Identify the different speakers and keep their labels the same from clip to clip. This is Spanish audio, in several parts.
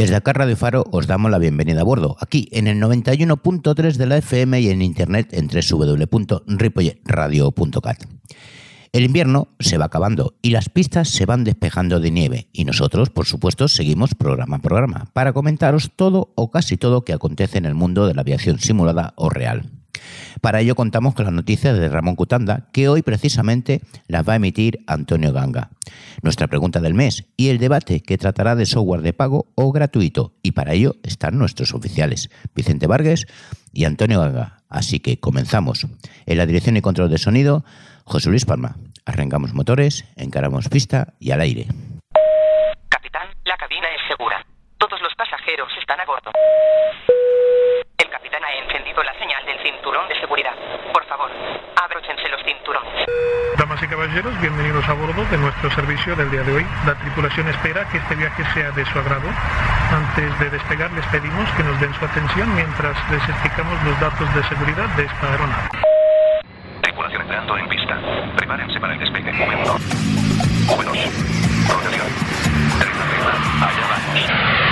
Speaker 1: Desde acá Radio Faro os damos la bienvenida a bordo, aquí en el 91.3 de la FM y en internet en www.ripolletradio.cat. El invierno se va acabando y las pistas se van despejando de nieve y nosotros, por supuesto, seguimos programa a programa para comentaros todo o casi todo que acontece en el mundo de la aviación simulada o real. Para ello contamos con las noticias de Ramón Cutanda, que hoy precisamente las va a emitir Antonio Ganga. Nuestra pregunta del mes y el debate que tratará de software de pago o gratuito. Y para ello están nuestros oficiales, Vicente Vargas y Antonio Ganga. Así que comenzamos. En la dirección y control de sonido, José Luis Palma. Arrancamos motores, encaramos pista y al aire.
Speaker 2: Capitán, la cabina es segura. Todos los pasajeros están a bordo. El capitán ha encendido la señal del cinturón de seguridad. Por favor, abróchense los cinturones.
Speaker 3: Damas y caballeros, bienvenidos a bordo de nuestro servicio del día de hoy. La tripulación espera que este viaje sea de su agrado. Antes de despegar les pedimos que nos den su atención mientras les explicamos los datos de seguridad de esta aeronave.
Speaker 4: Tripulación entrando en pista. Prepárense para el despegue. V1. V2. Rotación. Arriba. Allá vamos.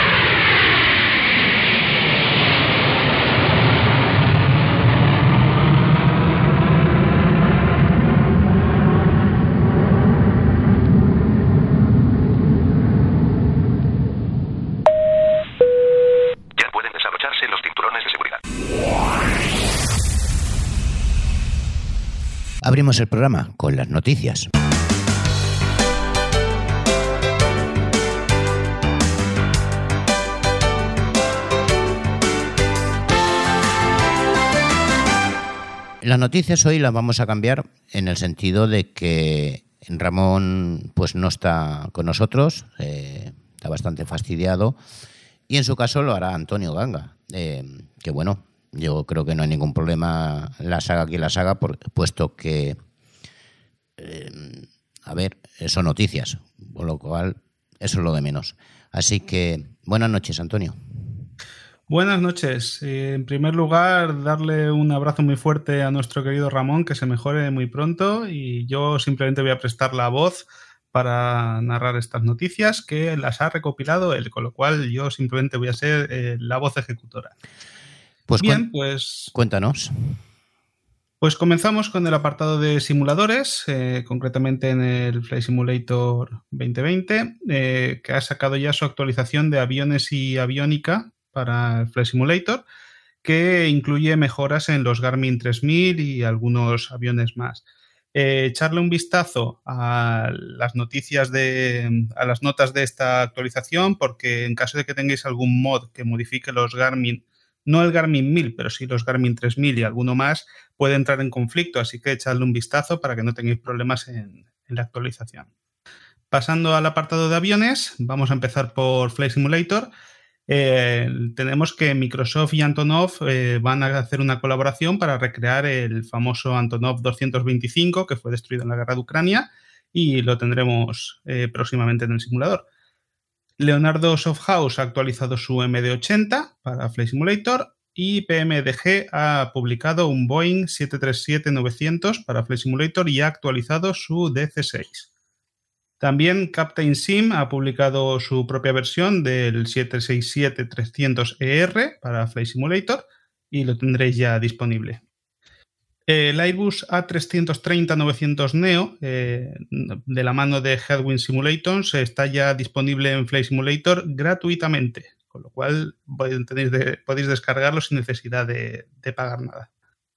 Speaker 4: Ya pueden desabrocharse los cinturones de seguridad.
Speaker 1: Abrimos el programa con las noticias. Las noticias hoy las vamos a cambiar en el sentido de que Ramón pues no está con nosotros, está bastante fastidiado y en su caso lo hará Antonio Ganga, que bueno, yo creo que no hay ningún problema la saga quien la saga, puesto que, son noticias, por lo cual eso es lo de menos. Así que buenas noches, Antonio.
Speaker 5: Buenas noches. En primer lugar, darle un abrazo muy fuerte a nuestro querido Ramón, que se mejore muy pronto, y yo simplemente voy a prestar la voz para narrar estas noticias, que las ha recopilado él, con lo cual yo simplemente voy a ser la voz ejecutora.
Speaker 1: Pues
Speaker 5: bien, pues
Speaker 1: cuéntanos.
Speaker 5: Pues comenzamos con el apartado de simuladores, concretamente en el Flight Simulator 2020, que ha sacado ya su actualización de aviones y aviónica para el Flight Simulator, que incluye mejoras en los Garmin 3000 y algunos aviones más. Echarle un vistazo a las noticias a las notas de esta actualización, porque en caso de que tengáis algún mod que modifique los Garmin, no el Garmin 1000, pero sí los Garmin 3000 y alguno más, puede entrar en conflicto, así que echadle un vistazo para que no tengáis problemas en la actualización. Pasando al apartado de aviones, vamos a empezar por Flight Simulator. Tenemos que Microsoft y Antonov van a hacer una colaboración para recrear el famoso Antonov 225 que fue destruido en la guerra de Ucrania y lo tendremos próximamente en el simulador. Leonardo Softhouse ha actualizado su MD-80 para Flight Simulator y PMDG ha publicado un Boeing 737-900 para Flight Simulator y ha actualizado su DC-6. También Captain Sim ha publicado su propia versión del 767-300ER para Flight Simulator y lo tendréis ya disponible. El Airbus A330-900 Neo, de la mano de Headwind Simulators, está ya disponible en Flight Simulator gratuitamente, con lo cual podéis descargarlo sin necesidad de pagar nada.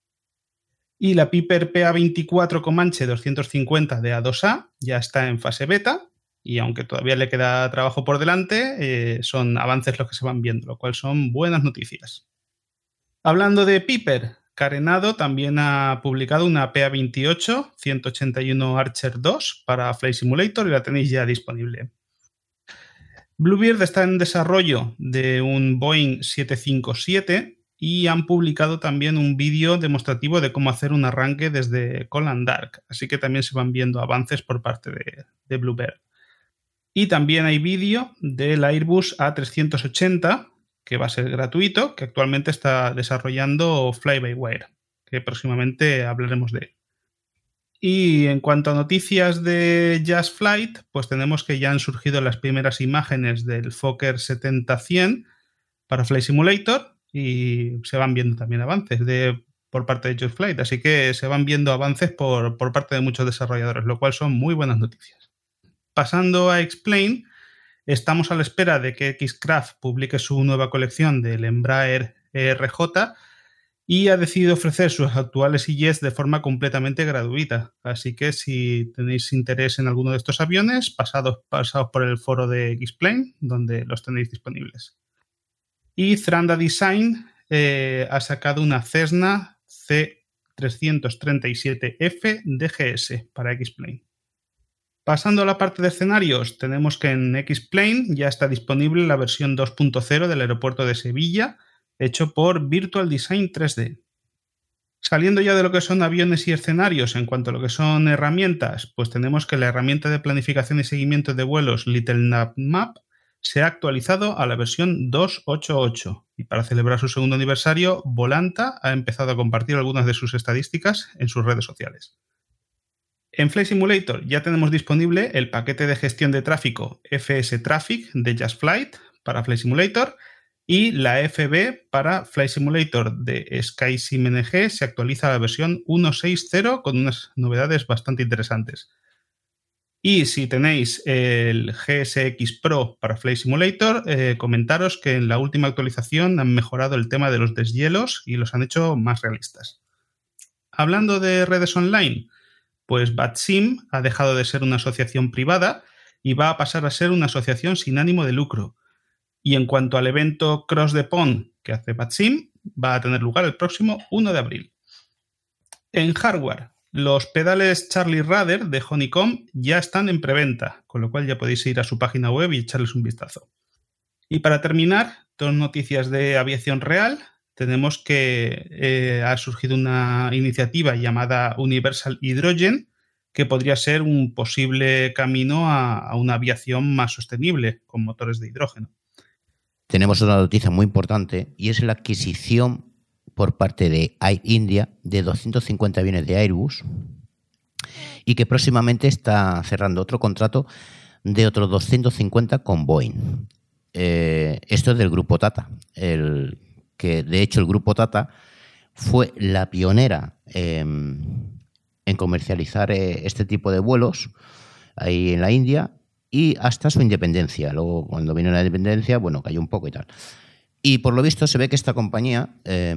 Speaker 5: Y la Piper PA24 Comanche 250 de A2A ya está en fase beta y aunque todavía le queda trabajo por delante, son avances los que se van viendo, lo cual son buenas noticias. Hablando de Piper, Carenado también ha publicado una PA28 181 Archer 2 para Flight Simulator y la tenéis ya disponible. Bluebird está en desarrollo de un Boeing 757 y han publicado también un vídeo demostrativo de cómo hacer un arranque desde Cold and Dark, así que también se van viendo avances por parte de Bluebird. Y también hay vídeo del Airbus A380, que va a ser gratuito, que actualmente está desarrollando Fly-by-Wire, que próximamente hablaremos de él. Y en cuanto a noticias de Just Flight, pues tenemos que ya han surgido las primeras imágenes del Fokker 70-100 para Flight Simulator y se van viendo también avances por parte de Just Flight. Así que se van viendo avances por parte de muchos desarrolladores, lo cual son muy buenas noticias. Pasando a Explain, estamos a la espera de que Xcraft publique su nueva colección del Embraer ERJ y ha decidido ofrecer sus actuales EJets de forma completamente gratuita. Así que si tenéis interés en alguno de estos aviones, pasados por el foro de Explain, donde los tenéis disponibles. Y Zranda Design ha sacado una Cessna C337F DGS para X-Plane. Pasando a la parte de escenarios, tenemos que en X-Plane ya está disponible la versión 2.0 del aeropuerto de Sevilla, hecho por Virtual Design 3D. Saliendo ya de lo que son aviones y escenarios, en cuanto a lo que son herramientas, pues tenemos que la herramienta de planificación y seguimiento de vuelos Little Navmap se ha actualizado a la versión 2.8.8 y para celebrar su segundo aniversario, Volanta ha empezado a compartir algunas de sus estadísticas en sus redes sociales. En Flight Simulator ya tenemos disponible el paquete de gestión de tráfico FS Traffic de Just Flight para Flight Simulator y la FB para Flight Simulator de SkySim-NG se actualiza a la versión 1.6.0 con unas novedades bastante interesantes. Y si tenéis el GSX Pro para Flight Simulator, comentaros que en la última actualización han mejorado el tema de los deshielos y los han hecho más realistas. Hablando de redes online, pues BatSim ha dejado de ser una asociación privada y va a pasar a ser una asociación sin ánimo de lucro. Y en cuanto al evento Cross the Pond que hace BatSim, va a tener lugar el próximo 1 de abril. En hardware, los pedales Charlie Rudder de Honeycomb ya están en preventa, con lo cual ya podéis ir a su página web y echarles un vistazo. Y para terminar, dos noticias de aviación real. Tenemos que ha surgido una iniciativa llamada Universal Hydrogen, que podría ser un posible camino a una aviación más sostenible con motores de hidrógeno.
Speaker 1: Tenemos una noticia muy importante y es la adquisición por parte de Air India de 250 aviones de Airbus y que próximamente está cerrando otro contrato de otros 250 con Boeing. Esto es del grupo Tata, que de hecho el grupo Tata fue la pionera en comercializar este tipo de vuelos ahí en la India y hasta su independencia. Luego, cuando vino la independencia, bueno, cayó un poco y tal. Y por lo visto se ve que esta compañía,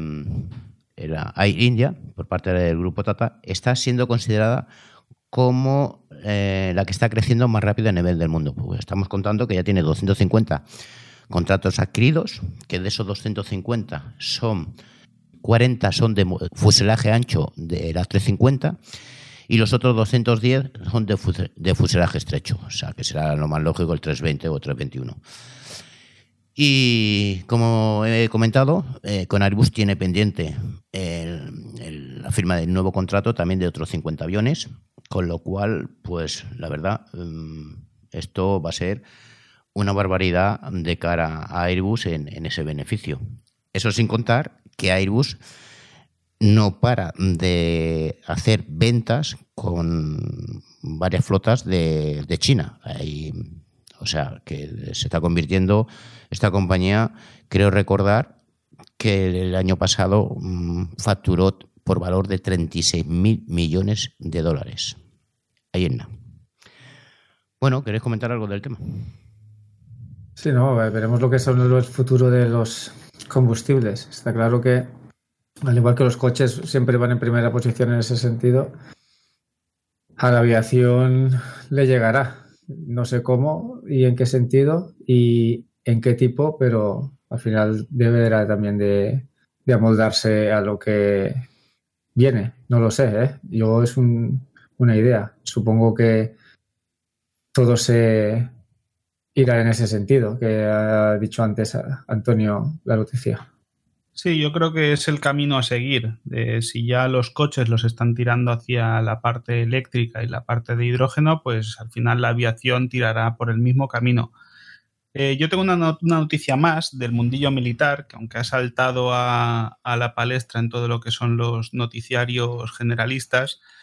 Speaker 1: la Air India, por parte del grupo Tata, está siendo considerada como la que está creciendo más rápido a nivel del mundo. Pues estamos contando que ya tiene 250 contratos adquiridos, que de esos 250 40 son de fuselaje ancho de la 350 y los otros 210 son de fuselaje estrecho, o sea que será lo más lógico el 320 o 321. Y como he comentado, con Airbus tiene pendiente la firma del nuevo contrato también de otros 50 aviones, con lo cual, pues la verdad, esto va a ser una barbaridad de cara a Airbus en ese beneficio. Eso sin contar que Airbus no para de hacer ventas con varias flotas de China. O sea, que se está convirtiendo esta compañía, creo recordar, que el año pasado facturó por valor de 36.000 millones de dólares. Ahí en nada. Bueno, ¿queréis comentar algo del tema?
Speaker 6: Sí, no, veremos lo que son el futuro de los combustibles. Está claro que, al igual que los coches siempre van en primera posición en ese sentido, a la aviación le llegará. No sé cómo y en qué sentido y en qué tipo, pero al final deberá también de amoldarse a lo que viene. No lo sé, ¿eh? Yo es una idea. Supongo que todo se irá en ese sentido que ha dicho antes Antonio la noticia.
Speaker 5: Sí, yo creo que es el camino a seguir. Si ya los coches los están tirando hacia la parte eléctrica y la parte de hidrógeno, pues al final la aviación tirará por el mismo camino. Yo tengo una noticia más del mundillo militar, que aunque ha saltado a la palestra en todo lo que son los noticiarios generalistas,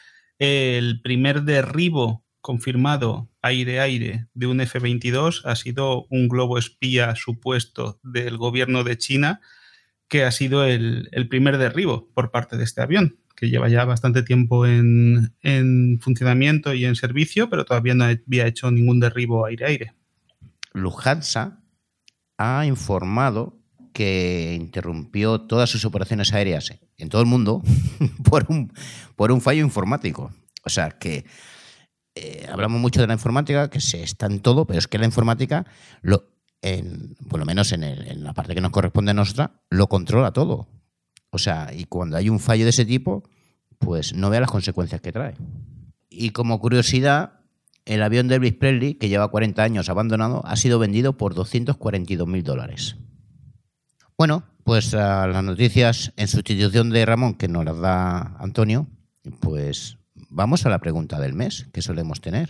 Speaker 5: el primer derribo confirmado aire-aire de un F-22 ha sido un globo espía supuesto del gobierno de China, que ha sido el primer derribo por parte de este avión, que lleva ya bastante tiempo en funcionamiento y en servicio, pero todavía no había hecho ningún derribo aire-aire.
Speaker 1: Lufthansa ha informado que interrumpió todas sus operaciones aéreas en todo el mundo por un fallo informático. O sea, que hablamos mucho de la informática, que se está en todo, pero es que la informática, por lo menos en la parte que nos corresponde a nosotros, lo controla todo. O sea, y cuando hay un fallo de ese tipo, pues no vea las consecuencias que trae. Y como curiosidad, el avión de Elvis Presley, que lleva 40 años abandonado, ha sido vendido por $242,000. Bueno, pues a las noticias en sustitución de Ramón, que nos las da Antonio, pues vamos a la pregunta del mes que solemos tener.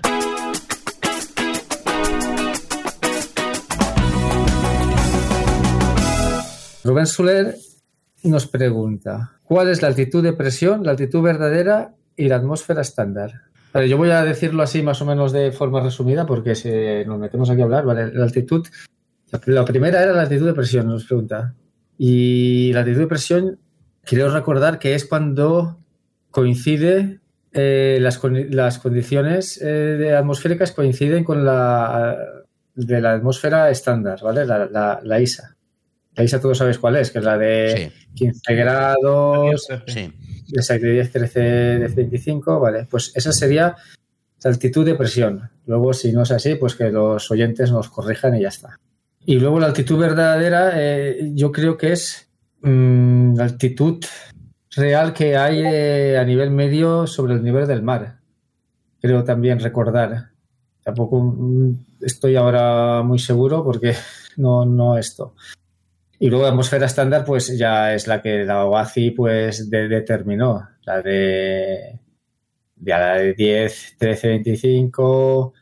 Speaker 6: Rubén Soler nos pregunta: ¿cuál es la altitud de presión, la altitud verdadera y la atmósfera estándar? Vale, yo voy a decirlo así más o menos de forma resumida porque si nos metemos aquí a hablar, vale, la altitud, la primera era la altitud de presión, nos pregunta. Y la altitud de presión, quiero recordar que es cuando coincide las condiciones atmosféricas coinciden con la de la atmósfera estándar, ¿vale? La ISA. La ISA todos sabéis cuál es, que es la de 15 grados, de 10, 13, de 25, vale. Pues esa sería la altitud de presión. Luego, si no es así, pues que los oyentes nos corrijan y ya está. Y luego la altitud verdadera, yo creo que es la altitud real que hay a nivel medio sobre el nivel del mar. Creo también recordar. Tampoco estoy ahora muy seguro porque no esto. Y luego la atmósfera estándar, pues ya es la que la OACI pues determinó. La de 10, 13, 25,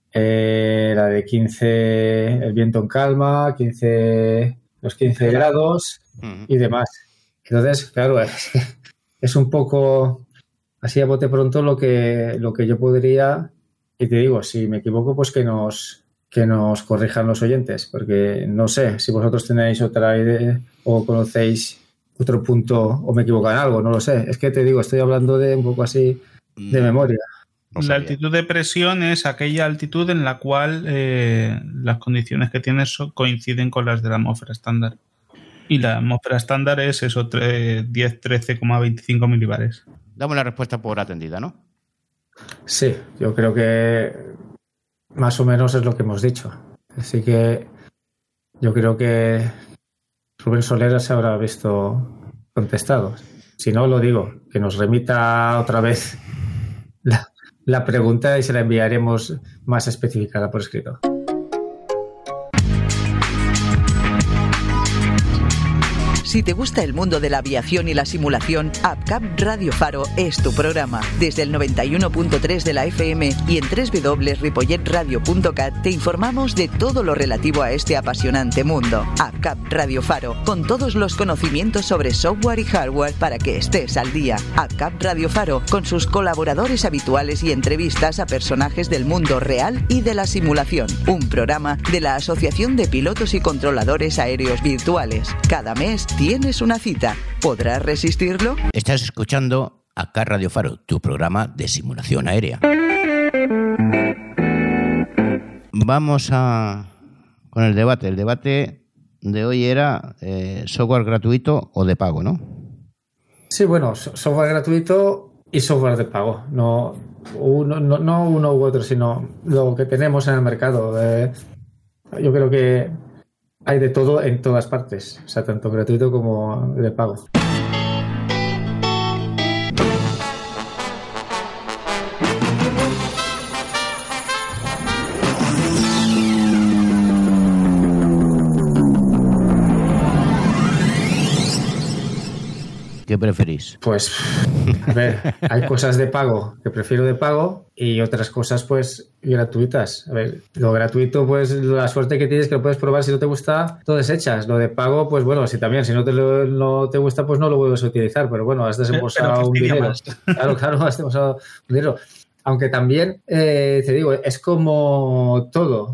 Speaker 6: la de 15, el viento en calma, los 15 grados y demás. Entonces, claro, es un poco así a bote pronto lo que yo podría, y te digo, si me equivoco, pues que nos corrijan los oyentes, porque no sé si vosotros tenéis otra idea o conocéis otro punto o me equivoco en algo, no lo sé. Es que te digo, estoy hablando de un poco así de memoria.
Speaker 5: La altitud de presión es aquella altitud en la cual las condiciones que tienes coinciden con las de la atmósfera estándar. Y la atmósfera estándar es eso, 10, 13,25 milibares.
Speaker 1: Damos la respuesta por atendida, ¿no?
Speaker 6: Sí, yo creo que más o menos es lo que hemos dicho. Así que yo creo que Rubén Soler se habrá visto contestado. Si no, lo digo, que nos remita otra vez la pregunta y se la enviaremos más especificada por escrito.
Speaker 7: Si te gusta el mundo de la aviación y la simulación, APCAP Radio Faro es tu programa. Desde el 91.3 de la FM y en www.ripolletradio.cat te informamos de todo lo relativo a este apasionante mundo. APCAP Radio Faro, con todos los conocimientos sobre software y hardware para que estés al día. APCAP Radio Faro, con sus colaboradores habituales y entrevistas a personajes del mundo real y de la simulación. Un programa de la Asociación de Pilotos y Controladores Aéreos Virtuales. Cada mes tienes una cita. ¿Podrás resistirlo?
Speaker 1: Estás escuchando acá Radio Faro, tu programa de simulación aérea. Vamos con el debate. El debate de hoy era software gratuito o de pago, ¿no? Sí, bueno, software gratuito y software de pago. No uno u otro, sino lo que tenemos en el mercado. Yo creo que hay de todo en todas partes, o sea, tanto gratuito como de pago. ¿Qué preferís?
Speaker 6: Pues, a ver, hay cosas de pago que prefiero de pago y otras cosas, pues, gratuitas. A ver, lo gratuito, pues, la suerte que tienes es que lo puedes probar. Si no te gusta, lo desechas. Lo de pago, pues, bueno, si también, si no te gusta, pues no lo vuelves a utilizar. Pero bueno, has desembolsado un dinero.
Speaker 5: Más.
Speaker 6: Claro, has desembolsado un dinero. Aunque también, te digo, es como todo.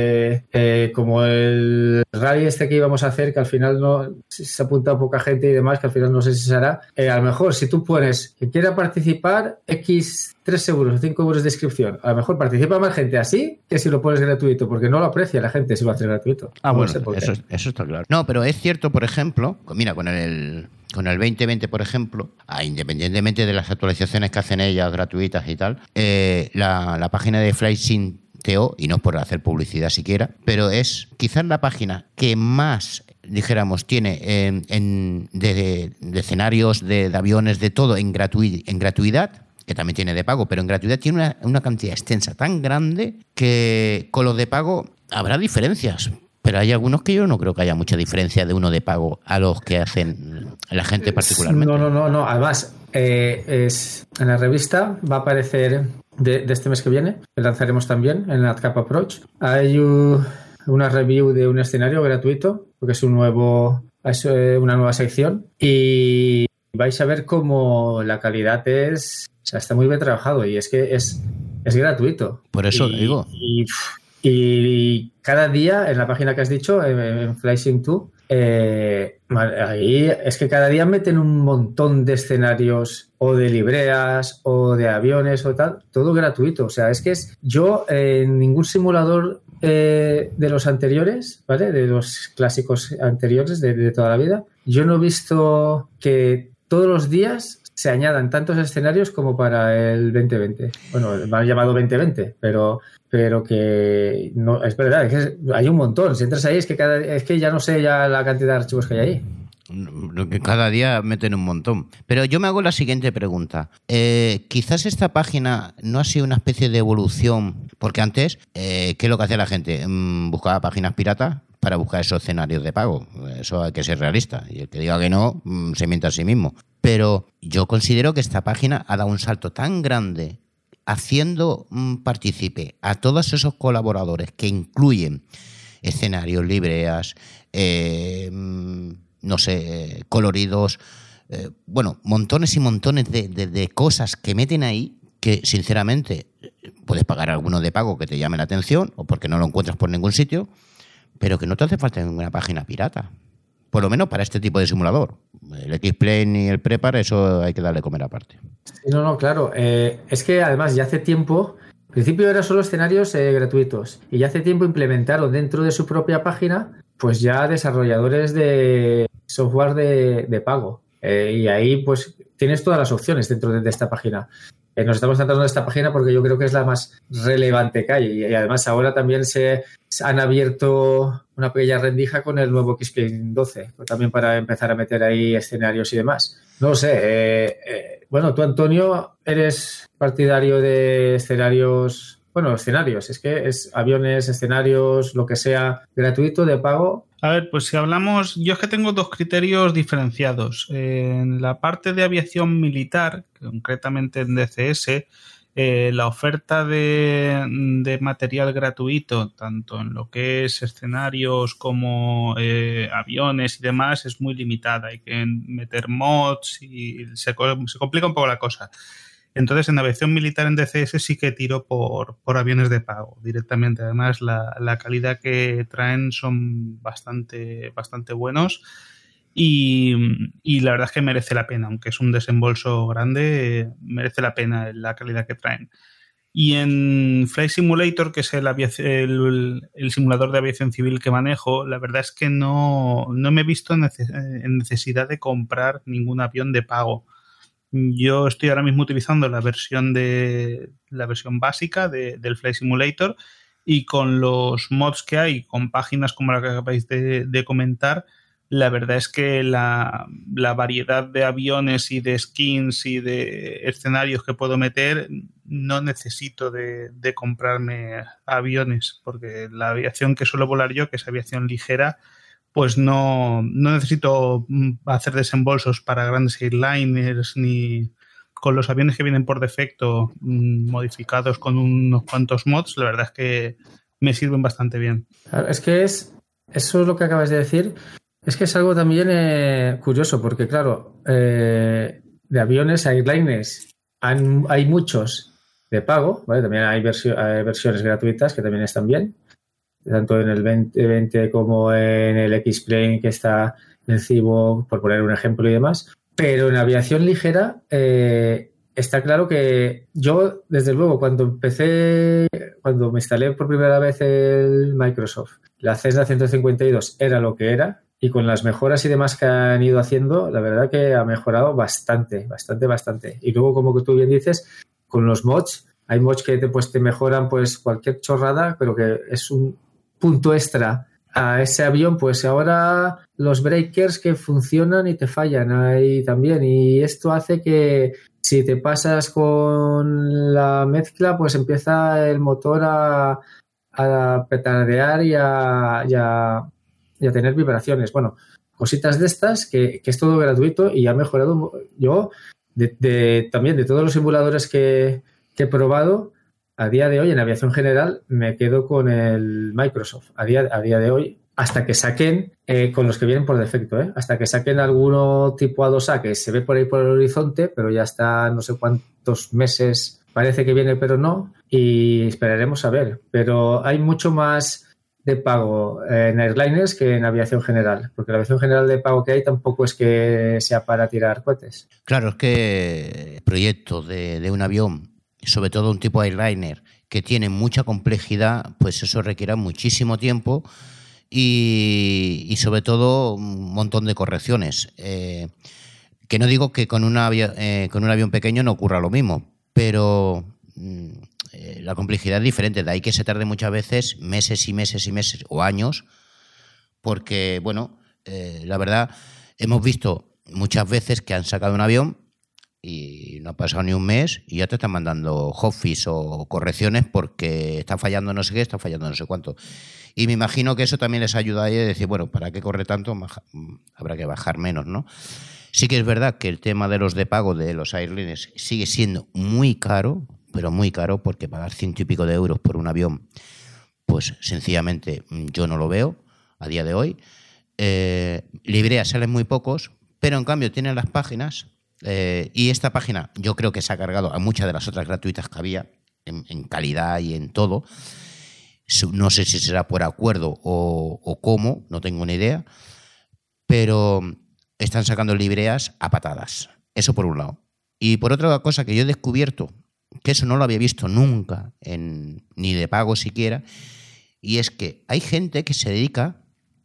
Speaker 6: Como el rally este que íbamos a hacer, que al final no se apunta poca gente y demás, que al final no sé si se hará. A lo mejor, si tú pones que quiera participar, X 3 euros o 5 euros de inscripción, a lo mejor participa más gente así que si lo pones gratuito, porque no lo aprecia la gente si lo haces gratuito.
Speaker 1: Bueno, eso está claro. No, pero es cierto, por ejemplo, mira, con el 2020, por ejemplo, independientemente de las actualizaciones que hacen ellas gratuitas y tal, la página de FlightSim.to, y no por hacer publicidad siquiera, pero es quizás la página que más, dijéramos, tiene de escenarios, de aviones, de todo en gratuidad, que también tiene de pago, pero en gratuidad tiene una cantidad extensa tan grande que con los de pago habrá diferencias. Pero hay algunos que yo no creo que haya mucha diferencia de uno de pago a los que hacen la gente particularmente.
Speaker 6: No. Además, en la revista va a aparecer de este mes que viene, que lanzaremos también en AdCap Approach. Hay una review de un escenario gratuito, porque es una nueva sección, y vais a ver cómo la calidad está muy bien trabajado, y es que es gratuito.
Speaker 1: Por eso digo.
Speaker 6: Y cada día, en la página que has dicho, en FlightSim2, ahí es que cada día meten un montón de escenarios o de libreas o de aviones o tal, todo gratuito. O sea, es que yo en ningún simulador de los anteriores, ¿vale? De los clásicos anteriores de toda la vida, yo no he visto que todos los días se añadan tantos escenarios como para el 2020. Bueno, me han llamado 2020, pero que no es verdad, es que hay un montón. Si entras ahí es que ya no sé ya la cantidad de archivos que hay ahí.
Speaker 1: Que cada día meten un montón. Pero yo me hago la siguiente pregunta. Quizás esta página no ha sido una especie de evolución, porque antes, ¿qué es lo que hacía la gente? Buscaba páginas piratas para buscar esos escenarios de pago. Eso hay que ser realista. Y el que diga que no, se miente a sí mismo. Pero yo considero que esta página ha dado un salto tan grande haciendo partícipe a todos esos colaboradores que incluyen escenarios, libreas, coloridos, montones y montones de cosas que meten ahí que, sinceramente, puedes pagar alguno de pago que te llame la atención o porque no lo encuentras por ningún sitio, pero que no te hace falta ninguna página pirata. Por lo menos para este tipo de simulador. El X-Plane y el Prepar, eso hay que darle comer aparte.
Speaker 6: No, claro. Es que además ya hace tiempo, al principio eran solo escenarios gratuitos, y ya hace tiempo implementaron dentro de su propia página pues ya desarrolladores de software de pago. Y ahí pues tienes todas las opciones dentro de esta página. Nos estamos centrando en esta página porque yo creo que es la más relevante que hay. Y además ahora también se han abierto una pequeña rendija con el nuevo X-Plane 12, también para empezar a meter ahí escenarios y demás. No lo sé. Tú, Antonio, eres partidario de escenarios. Bueno, escenarios, es que es aviones, escenarios, lo que sea gratuito, de pago.
Speaker 5: A ver, pues si hablamos, yo es que tengo dos criterios diferenciados. En la parte de aviación militar, concretamente en DCS, la oferta de material gratuito, tanto en lo que es escenarios como aviones y demás, es muy limitada. Hay que meter mods y se complica un poco la cosa. Entonces, en aviación militar en DCS sí que tiro por aviones de pago directamente. Además, la calidad que traen son bastante buenos y la verdad es que merece la pena. Aunque es un desembolso grande, merece la pena la calidad que traen. Y en Flight Simulator, que es el simulador de aviación civil que manejo, la verdad es que no me he visto en necesidad de comprar ningún avión de pago. Yo estoy ahora mismo utilizando la versión básica del Flight Simulator, y con los mods que hay, con páginas como la que acabáis de comentar, la verdad es que la variedad de aviones y de skins y de escenarios que puedo meter, no necesito de comprarme aviones, porque la aviación que suelo volar yo, que es aviación ligera, pues no necesito hacer desembolsos para grandes airliners ni con los aviones que vienen por defecto modificados con unos cuantos mods. La verdad es que me sirven bastante bien.
Speaker 6: Es que eso es lo que acabas de decir. Es que es algo también curioso, porque claro, de aviones, airliners, hay muchos de pago, ¿vale? También hay versiones gratuitas que también están bien, tanto en el 2020 como en el X-Plane que está en Cibo, por poner un ejemplo y demás. Pero en aviación ligera está claro que yo, desde luego, cuando me instalé por primera vez el Microsoft, la Cessna 152 era lo que era, y con las mejoras y demás que han ido haciendo, la verdad que ha mejorado bastante. Y luego, como que tú bien dices, con los mods, hay mods que te mejoran pues cualquier chorrada, pero que es un punto extra a ese avión. Pues ahora los breakers que funcionan y te fallan ahí también, y esto hace que si te pasas con la mezcla, pues empieza el motor a petardear y a tener vibraciones. Bueno, cositas de estas que es todo gratuito y ha mejorado. Yo también de todos los simuladores que he probado, a día de hoy en aviación general me quedo con el Microsoft a día de hoy, hasta que saquen con los que vienen por defecto, hasta que saquen alguno tipo A2A que se ve por ahí por el horizonte, pero ya está no sé cuántos meses parece que viene, pero no, y esperaremos a ver. Pero hay mucho más de pago en airliners que en aviación general, porque la aviación general de pago que hay tampoco es que sea para tirar cohetes.
Speaker 1: Claro, es que el proyecto de un avión, sobre todo un tipo airliner, que tiene mucha complejidad, pues eso requiere muchísimo tiempo y sobre todo un montón de correcciones. Que no digo que con un avión pequeño no ocurra lo mismo, pero la complejidad es diferente, de ahí que se tarde muchas veces meses y meses y meses o años, porque, bueno, la verdad, hemos visto muchas veces que han sacado un avión y no ha pasado ni un mes y ya te están mandando hotfix o correcciones porque está fallando no sé qué, está fallando no sé cuánto. Y me imagino que eso también les ayuda a decir, bueno, ¿para qué corre tanto? Habrá que bajar menos, ¿no? Sí que es verdad que el tema de los de pago de los airlines sigue siendo muy caro, pero muy caro, porque pagar 100 y pico de euros por un avión, pues sencillamente yo no lo veo a día de hoy. Libreas salen muy pocos, pero en cambio tienen las páginas, y esta página yo creo que se ha cargado a muchas de las otras gratuitas que había en calidad y en todo. No sé si será por acuerdo o cómo, no tengo ni idea, pero están sacando libreas a patadas. Eso por un lado. Y por otra cosa que yo he descubierto, que eso no lo había visto nunca, ni de pago siquiera, y es que hay gente que se dedica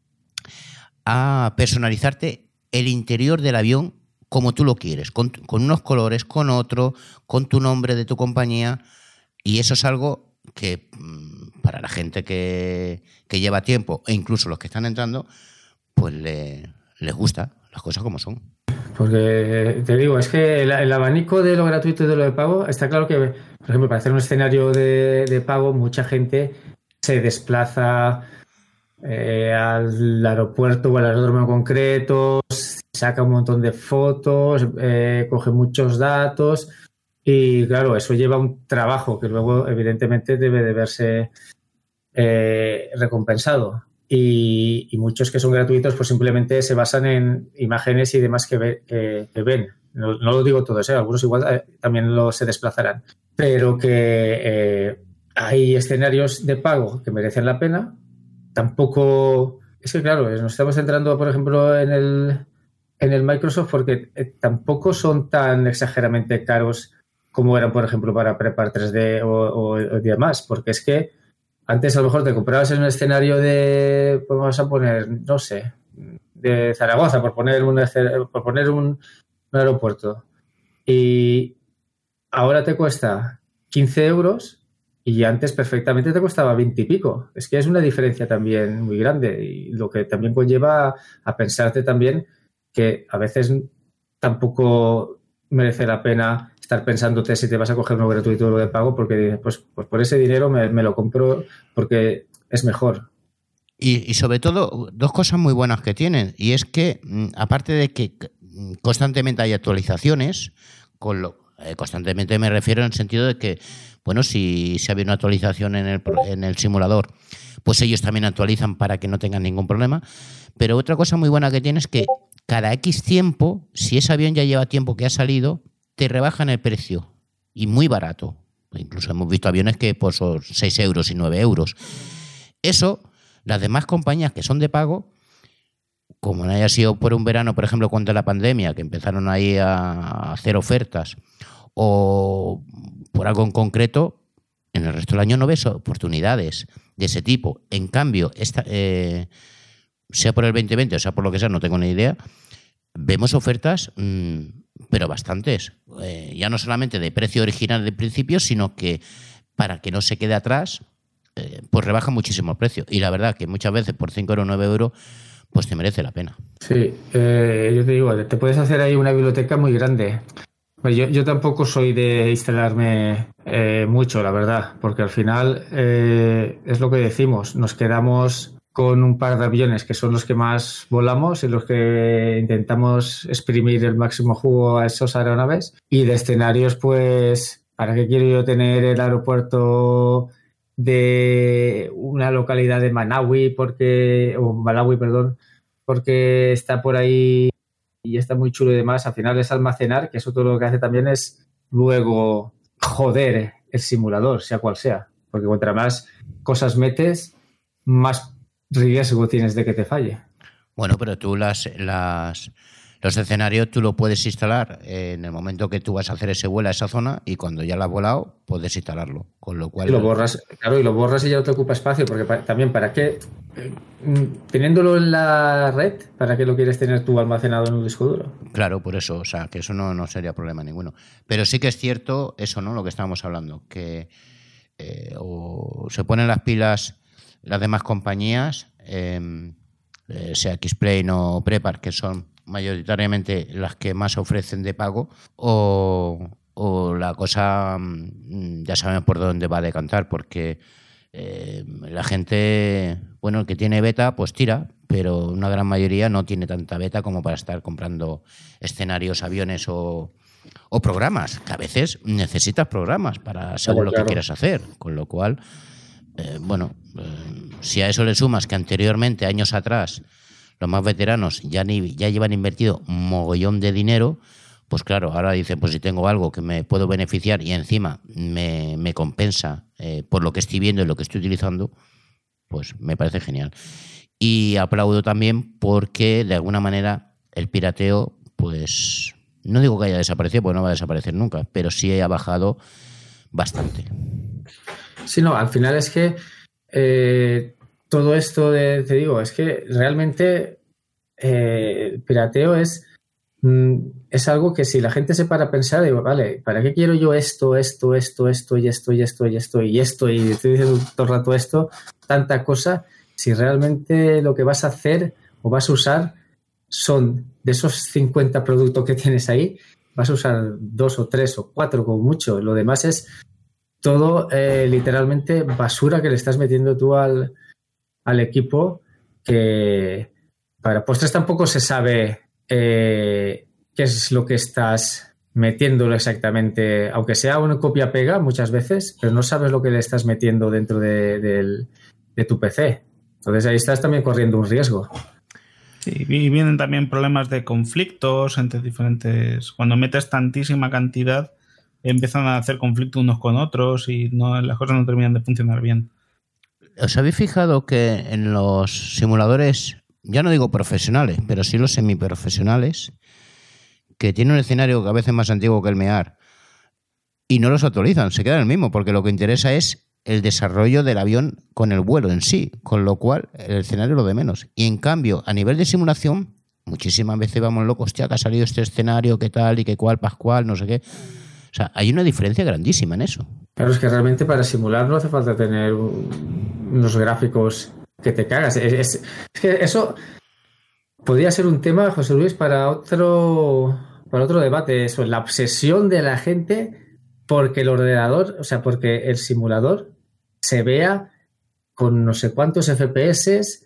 Speaker 1: a personalizarte el interior del avión como tú lo quieres, con unos colores, con otro, con tu nombre de tu compañía, y eso es algo que para la gente que lleva tiempo, e incluso los que están entrando, pues les gusta las cosas como son.
Speaker 6: Porque te digo, es que el abanico de lo gratuito y de lo de pago, está claro que, por ejemplo, para hacer un escenario de pago, mucha gente se desplaza al aeropuerto o al aeródromo en concreto, saca un montón de fotos, coge muchos datos y, claro, eso lleva un trabajo que luego, evidentemente, debe de verse recompensado. Y muchos que son gratuitos pues simplemente se basan en imágenes y demás que ven. No lo digo todos, algunos igual también se desplazarán. Pero que hay escenarios de pago que merecen la pena. Tampoco... Es que claro, nos estamos centrando, por ejemplo, en el Microsoft porque tampoco son tan exageradamente caros como eran, por ejemplo, para Prepar 3D o demás. Porque es que antes a lo mejor te comprabas en un escenario de, pues vamos a poner, no sé, de Zaragoza, por poner un aeropuerto. Y ahora te cuesta 15 euros y antes perfectamente te costaba 20 y pico. Es que es una diferencia también muy grande y lo que también conlleva a pensarte también que a veces tampoco merece la pena estar pensándote si te vas a coger uno gratuito o uno de pago porque dices, pues por ese dinero me lo compro porque es mejor.
Speaker 1: Y sobre todo, dos cosas muy buenas que tienen. Y es que, aparte de que constantemente hay actualizaciones, constantemente me refiero en el sentido de que, bueno, si había una actualización en el simulador, pues ellos también actualizan para que no tengan ningún problema. Pero otra cosa muy buena que tiene es que cada X tiempo, si ese avión ya lleva tiempo que ha salido, te rebajan el precio. Y muy barato. Incluso hemos visto aviones que pues, son 6 euros y 9 euros. Eso, las demás compañías que son de pago, como no haya sido por un verano, por ejemplo, contra la pandemia, que empezaron ahí a hacer ofertas, o por algo en concreto, en el resto del año no ves oportunidades de ese tipo. En cambio, sea por el 2020 o sea por lo que sea, no tengo ni idea, vemos ofertas, pero bastantes. Ya no solamente de precio original de principio, sino que para que no se quede atrás, pues rebaja muchísimo el precio. Y la verdad que muchas veces por 5 euros, 9 euros, pues te merece la pena.
Speaker 6: Sí, yo te digo, te puedes hacer ahí una biblioteca muy grande. Yo tampoco soy de instalarme mucho, la verdad, porque al final es lo que decimos, nos quedamos con un par de aviones que son los que más volamos y los que intentamos exprimir el máximo jugo a esas aeronaves, y de escenarios, pues, ¿para qué quiero yo tener el aeropuerto de una localidad de Malawi porque está por ahí y está muy chulo y demás? Al final es almacenar, que eso todo lo que hace también es luego joder el simulador, sea cual sea, porque contra más cosas metes, más riesgo tienes de que te falle.
Speaker 1: Bueno, pero tú los escenarios tú lo puedes instalar en el momento que tú vas a hacer ese vuelo a esa zona, y cuando ya lo has volado puedes instalarlo, con lo cual...
Speaker 6: Y lo borras, claro, y ya no te ocupa espacio, porque también ¿para qué? Teniéndolo en la red, ¿para qué lo quieres tener tú almacenado en un disco duro?
Speaker 1: Claro, por eso, o sea, que eso no sería problema ninguno. Pero sí que es cierto eso, ¿no? Lo que estábamos hablando, que o se ponen las pilas las demás compañías, sea X-Plane o Prepar, que son mayoritariamente las que más ofrecen de pago, o la cosa ya sabemos por dónde va a decantar, porque la gente, bueno, el que tiene beta pues tira, pero una gran mayoría no tiene tanta beta como para estar comprando escenarios, aviones o programas, que a veces necesitas programas para según lo que quieras hacer, con lo cual si a eso le sumas que anteriormente, años atrás, los más veteranos ya llevan invertido un mogollón de dinero, pues claro, ahora dicen, pues si tengo algo que me puedo beneficiar y encima me compensa por lo que estoy viendo y lo que estoy utilizando, pues me parece genial. Y aplaudo también porque de alguna manera el pirateo, pues no digo que haya desaparecido, porque no va a desaparecer nunca, pero sí ha bajado bastante.
Speaker 6: Sí, no, al final es que todo esto te digo, es que realmente el pirateo es algo que si la gente se para a pensar, digo, vale, ¿para qué quiero yo esto y esto y esto y esto y esto y estoy diciendo todo el rato esto, tanta cosa, si realmente lo que vas a hacer o vas a usar son de esos 50 productos que tienes ahí, vas a usar 2 o 3 o 4 como mucho, lo demás es todo literalmente basura que le estás metiendo tú al equipo, que para postres tampoco se sabe qué es lo que estás metiéndolo exactamente, aunque sea una copia-pega muchas veces, pero no sabes lo que le estás metiendo dentro de tu PC. Entonces ahí estás también corriendo un riesgo.
Speaker 5: Sí, y vienen también problemas de conflictos entre diferentes... Cuando metes tantísima cantidad, empiezan a hacer conflicto unos con otros y las cosas no terminan de funcionar bien.
Speaker 1: ¿Os habéis fijado que en los simuladores, ya no digo profesionales, pero sí los semiprofesionales, que tienen un escenario que a veces es más antiguo que el MEAR, y no los actualizan, se quedan el mismo, porque lo que interesa es el desarrollo del avión con el vuelo en sí, con lo cual el escenario es lo de menos. Y en cambio, a nivel de simulación, muchísimas veces vamos locos, hostia, que ha salido este escenario, qué tal y qué cual, pascual, no sé qué. O sea, hay una diferencia grandísima en eso.
Speaker 6: Claro, es que realmente para simular no hace falta tener unos gráficos que te cagas. Es que eso podría ser un tema, José Luis, para otro debate. Eso, la obsesión de la gente porque el ordenador, o sea, porque el simulador se vea con no sé cuántos FPS,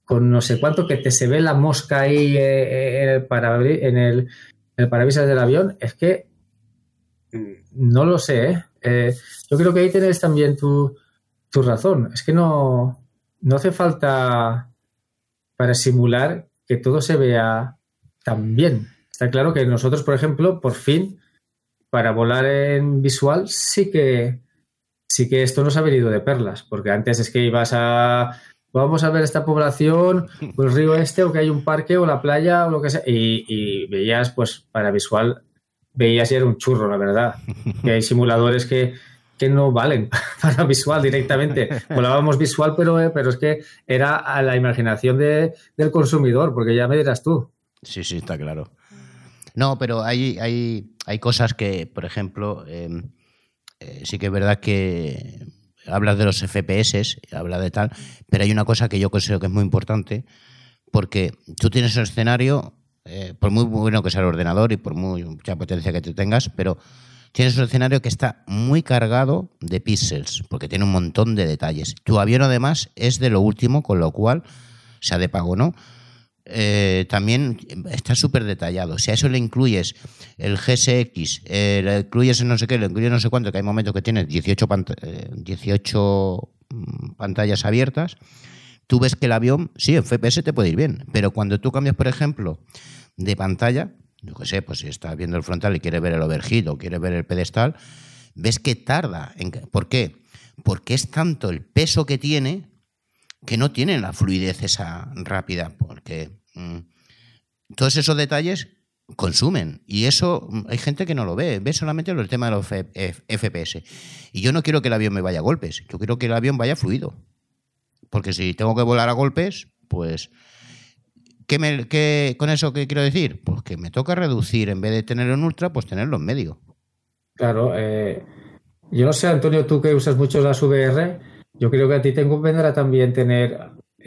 Speaker 6: con no sé cuánto, que te se ve la mosca ahí en el parabrisas del avión, es que no lo sé, ¿eh? Yo creo que ahí tienes también tu razón. Es que no hace falta para simular que todo se vea tan bien. Está claro que nosotros, por ejemplo, por fin, para volar en visual, sí que esto nos ha venido de perlas, porque antes es que ibas vamos a ver esta población, o el río o que hay un parque, o la playa, o lo que sea, y veías, pues, para visual, veías y era un churro, la verdad. Que hay simuladores que no valen para visual directamente. Volábamos visual, pero es que era a la imaginación del consumidor, porque ya me dirás tú.
Speaker 1: Sí, está claro. No, pero hay cosas que, por ejemplo, sí que es verdad que hablas de los FPS, hablas de tal, pero hay una cosa que yo considero que es muy importante, porque tú tienes un escenario, por muy bueno que sea el ordenador y por mucha potencia que tú tengas, pero tienes un escenario que está muy cargado de píxeles, porque tiene un montón de detalles. Tu avión, además, es de lo último, con lo cual, o sea, de pago, ¿no? También está súper detallado. Si a eso le incluyes el GSX, le incluyes no sé qué, le incluyes no sé cuánto, que hay momentos que tienes 18 pantallas abiertas, tú ves que el avión, sí, en FPS te puede ir bien, pero cuando tú cambias, por ejemplo, de pantalla, yo qué sé, pues si estás viendo el frontal y quieres ver el overhead o quieres ver el pedestal, ves que tarda. ¿Por qué? Porque es tanto el peso que tiene que no tiene la fluidez esa rápida, porque todos esos detalles consumen, y eso hay gente que no lo ve solamente el tema de los FPS. Y yo no quiero que el avión me vaya a golpes, yo quiero que el avión vaya fluido, porque si tengo que volar a golpes, pues ¿con eso qué quiero decir? Pues que me toca reducir, en vez de tenerlo en ultra, pues tenerlo en medio.
Speaker 6: Claro, yo no sé, Antonio, tú que usas mucho las VR, yo creo que a ti te convendrá también tener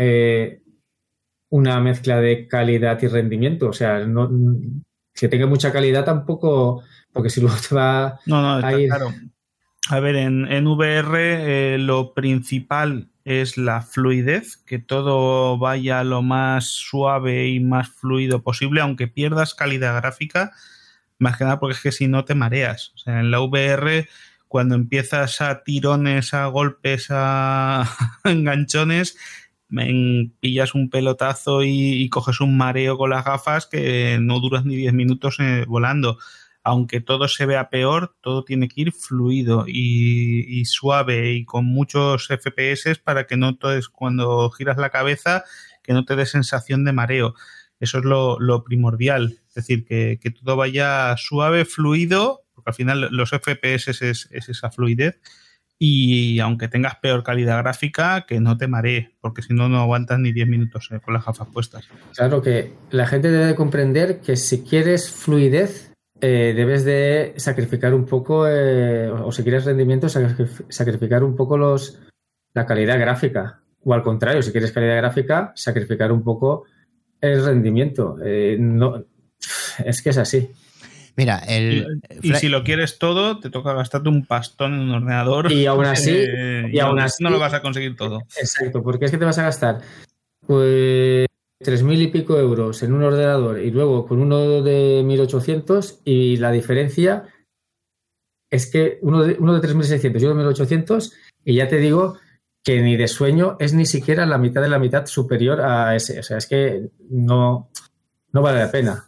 Speaker 6: una mezcla de calidad y rendimiento. O sea, no, que tenga mucha calidad tampoco, porque si luego te va a ir...
Speaker 5: Claro. A ver, en VR lo principal es la fluidez, que todo vaya lo más suave y más fluido posible, aunque pierdas calidad gráfica, más que nada porque es que si no te mareas. O sea, en la VR, cuando empiezas a tirones, a golpes, a enganchones, pillas un pelotazo y coges un mareo con las gafas que no duras ni 10 minutos volando. Aunque todo se vea peor, todo tiene que ir fluido y suave y con muchos FPS para que no cuando giras la cabeza, que no te dé sensación de mareo. Eso es lo primordial. Es decir, que todo vaya suave, fluido, porque al final los FPS es esa fluidez. Y aunque tengas peor calidad gráfica, que no te maree, porque si no, no aguantas ni 10 minutos con las gafas puestas.
Speaker 6: Claro que la gente debe comprender que si quieres fluidez, debes de sacrificar un poco, o si quieres rendimiento, sacrificar un poco la calidad gráfica. O al contrario, si quieres calidad gráfica, sacrificar un poco el rendimiento. No, es que es así.
Speaker 1: Mira,
Speaker 5: y si lo quieres todo, te toca gastarte un pastón en un ordenador.
Speaker 6: Y aún así,
Speaker 5: no lo vas a conseguir todo.
Speaker 6: Exacto, porque es que te vas a gastar pues 3.000 y pico euros en un ordenador y luego con uno de 1.800, y la diferencia es que uno de 3.600 y uno de 1.800, y ya te digo que ni de sueño es ni siquiera la mitad de la mitad superior a ese. O sea, es que no vale la pena.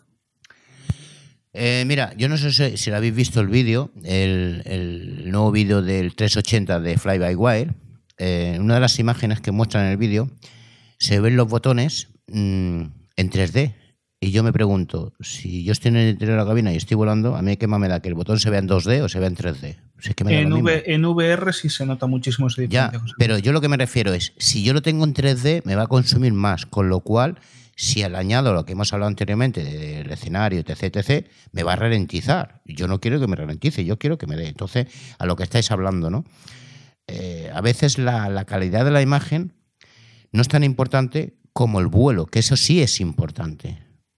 Speaker 1: Mira, yo no sé si lo habéis visto el vídeo, el nuevo vídeo del 380 de Fly-by-Wire. Una de las imágenes que muestran en el vídeo se ven los botones en 3D. Y yo me pregunto, si yo estoy en el interior de la cabina y estoy volando, ¿a mí qué más me da? ¿Que el botón se vea en 2D o se vea en 3D? O sea, es que
Speaker 5: en VR sí se nota muchísimo esa diferencia.
Speaker 1: Ya, pero yo lo que me refiero es, si yo lo tengo en 3D, me va a consumir más, con lo cual, si le añado lo que hemos hablado anteriormente del escenario, etc., me va a ralentizar. Yo no quiero que me ralentice, yo quiero que me dé. Entonces, a lo que estáis hablando, ¿no? A veces la calidad de la imagen no es tan importante como el vuelo, que eso sí es importante.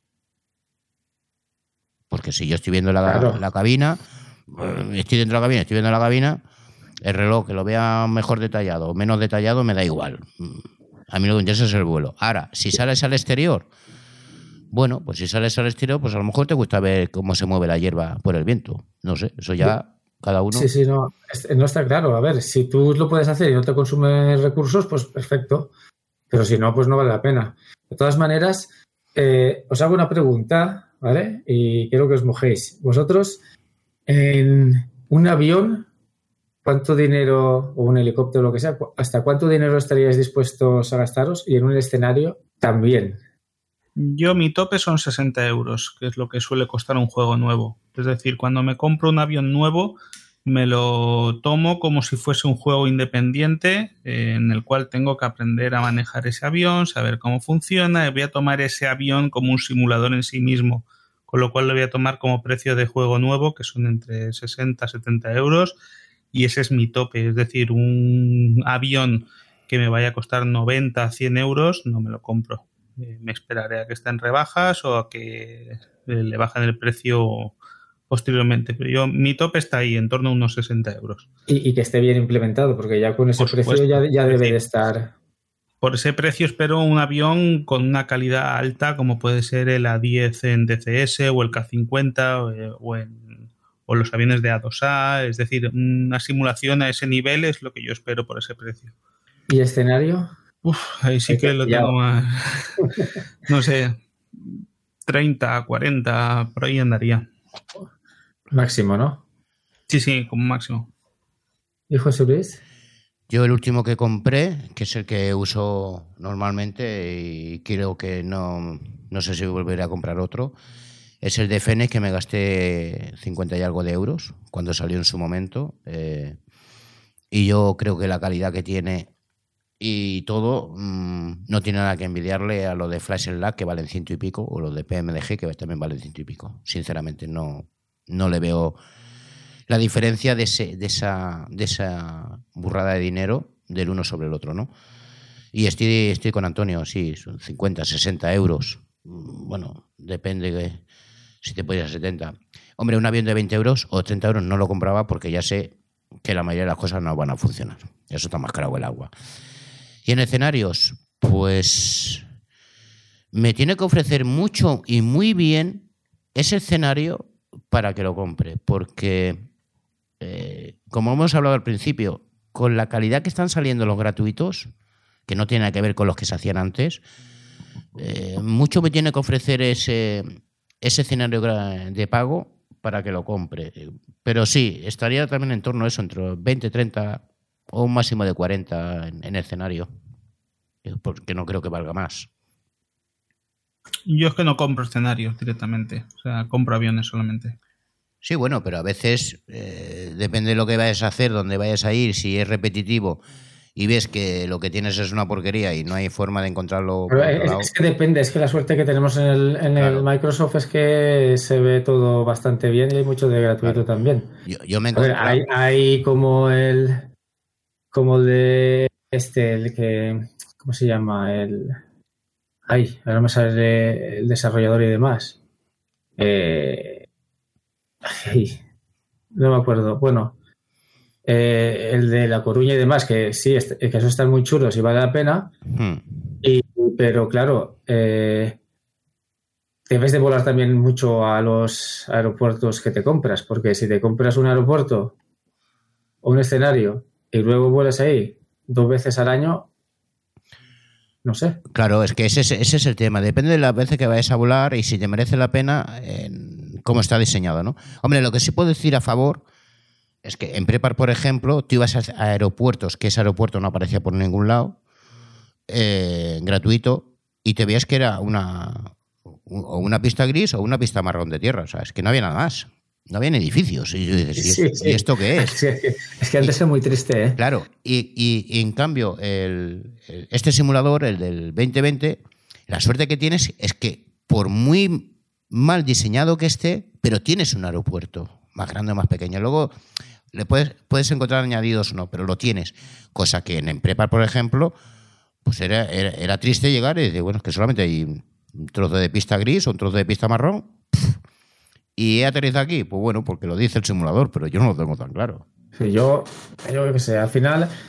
Speaker 1: Porque si yo estoy viendo la cabina, estoy dentro de la cabina, el reloj que lo vea mejor detallado o menos detallado me da igual. A mí lo que me interesa es el vuelo. Ahora, si sales al exterior, bueno, pues si sales al exterior, pues a lo mejor te gusta ver cómo se mueve la hierba por el viento. No sé, eso ya cada uno...
Speaker 6: Sí, no está claro. A ver, si tú lo puedes hacer y no te consume recursos, pues perfecto. Pero si no, pues no vale la pena. De todas maneras, os hago una pregunta, ¿vale? Y quiero que os mojéis. Vosotros, en un avión, ¿cuánto dinero, o un helicóptero, lo que sea, hasta cuánto dinero estaríais dispuestos a gastaros? Y en un escenario también.
Speaker 5: Yo, mi tope son 60 euros, que es lo que suele costar un juego nuevo. Es decir, cuando me compro un avión nuevo, me lo tomo como si fuese un juego independiente en el cual tengo que aprender a manejar ese avión, saber cómo funciona, y voy a tomar ese avión como un simulador en sí mismo, con lo cual lo voy a tomar como precio de juego nuevo, que son entre 60 y 70 euros, y ese es mi tope. Es decir, un avión que me vaya a costar 90, 100 euros, no me lo compro. Me esperaré a que esté en rebajas o a que le bajen el precio posteriormente, pero mi tope está ahí, en torno a unos 60 euros.
Speaker 6: Y que esté bien implementado, porque ya con ese precio ya debe de estar...
Speaker 5: Por ese precio espero un avión con una calidad alta, como puede ser el A10 en DCS o el K50 o los aviones de A2A, es decir, una simulación a ese nivel es lo que yo espero por ese precio.
Speaker 6: ¿Y escenario?
Speaker 5: Ahí sí que lo tengo más... No sé, 30, 40, por ahí andaría.
Speaker 6: Máximo, ¿no?
Speaker 5: Sí, como máximo.
Speaker 6: ¿Y José Luis?
Speaker 1: Yo el último que compré, que es el que uso normalmente y creo que no sé si volveré a comprar otro, es el de Fenix, que me gasté 50 y algo de euros cuando salió en su momento. Y yo creo que la calidad que tiene y todo no tiene nada que envidiarle a lo de Flash and Lag, que valen 100 y pico, o lo de PMDG, que también valen 100 y pico. Sinceramente no le veo la diferencia de esa burrada de dinero del uno sobre el otro, ¿no? Y estoy con Antonio, sí, son 50, 60 euros. Bueno, depende si te puedes a 70. Hombre, un avión de 20 euros o 30 euros no lo compraba porque ya sé que la mayoría de las cosas no van a funcionar. Eso está más caro que el agua. Y en escenarios, pues me tiene que ofrecer mucho y muy bien ese escenario para que lo compre, porque como hemos hablado al principio, con la calidad que están saliendo los gratuitos, que no tiene nada que ver con los que se hacían antes, mucho me tiene que ofrecer ese escenario de pago para que lo compre. Pero sí, estaría también en torno a eso, entre 20, 30 o un máximo de 40 en escenario, porque no creo que valga más.
Speaker 5: Yo es que no compro escenarios directamente, o sea, compro aviones solamente.
Speaker 1: Sí, bueno, pero a veces depende de lo que vayas a hacer, dónde vayas a ir, si es repetitivo y ves que lo que tienes es una porquería y no hay forma de encontrarlo por otro lado.
Speaker 6: Es que depende, es que la suerte que tenemos en el Microsoft es que se ve todo bastante bien y hay mucho de gratuito también.
Speaker 1: Yo me encontré...
Speaker 6: Hay como el de el que... ¿Cómo se llama? Ahora me sale el desarrollador y demás. No me acuerdo. Bueno, el de La Coruña y demás, que sí, que esos están muy chulos y vale la pena. Pero claro, debes de volar también mucho a los aeropuertos que te compras, porque si te compras un aeropuerto o un escenario y luego vuelas ahí 2 veces al año, no sé.
Speaker 1: Claro, es que ese es el tema. Depende de las veces que vayas a volar y si te merece la pena cómo está diseñado, ¿no? Hombre, lo que sí puedo decir a favor es que en Prepar, por ejemplo, tú ibas a aeropuertos, que ese aeropuerto no aparecía por ningún lado, gratuito, y te veías que era una pista gris o una pista marrón de tierra. O sea, es que no había nada más. No habían edificios. Y yo dices, ¿y esto qué es?
Speaker 6: Es que antes es muy triste, ¿eh?
Speaker 1: Claro. Y en cambio, este simulador, el del 2020, la suerte que tienes es que por muy mal diseñado que esté, pero tienes un aeropuerto más grande o más pequeño. Luego le puedes encontrar añadidos o no, pero lo tienes. Cosa que en Prepar, por ejemplo, pues era triste llegar y decir, bueno, es que solamente hay un trozo de pista gris o un trozo de pista marrón. ¿Y he aterrizado aquí? Pues bueno, porque lo dice el simulador, pero yo no lo tengo tan claro.
Speaker 6: Sí, yo qué sé, al final,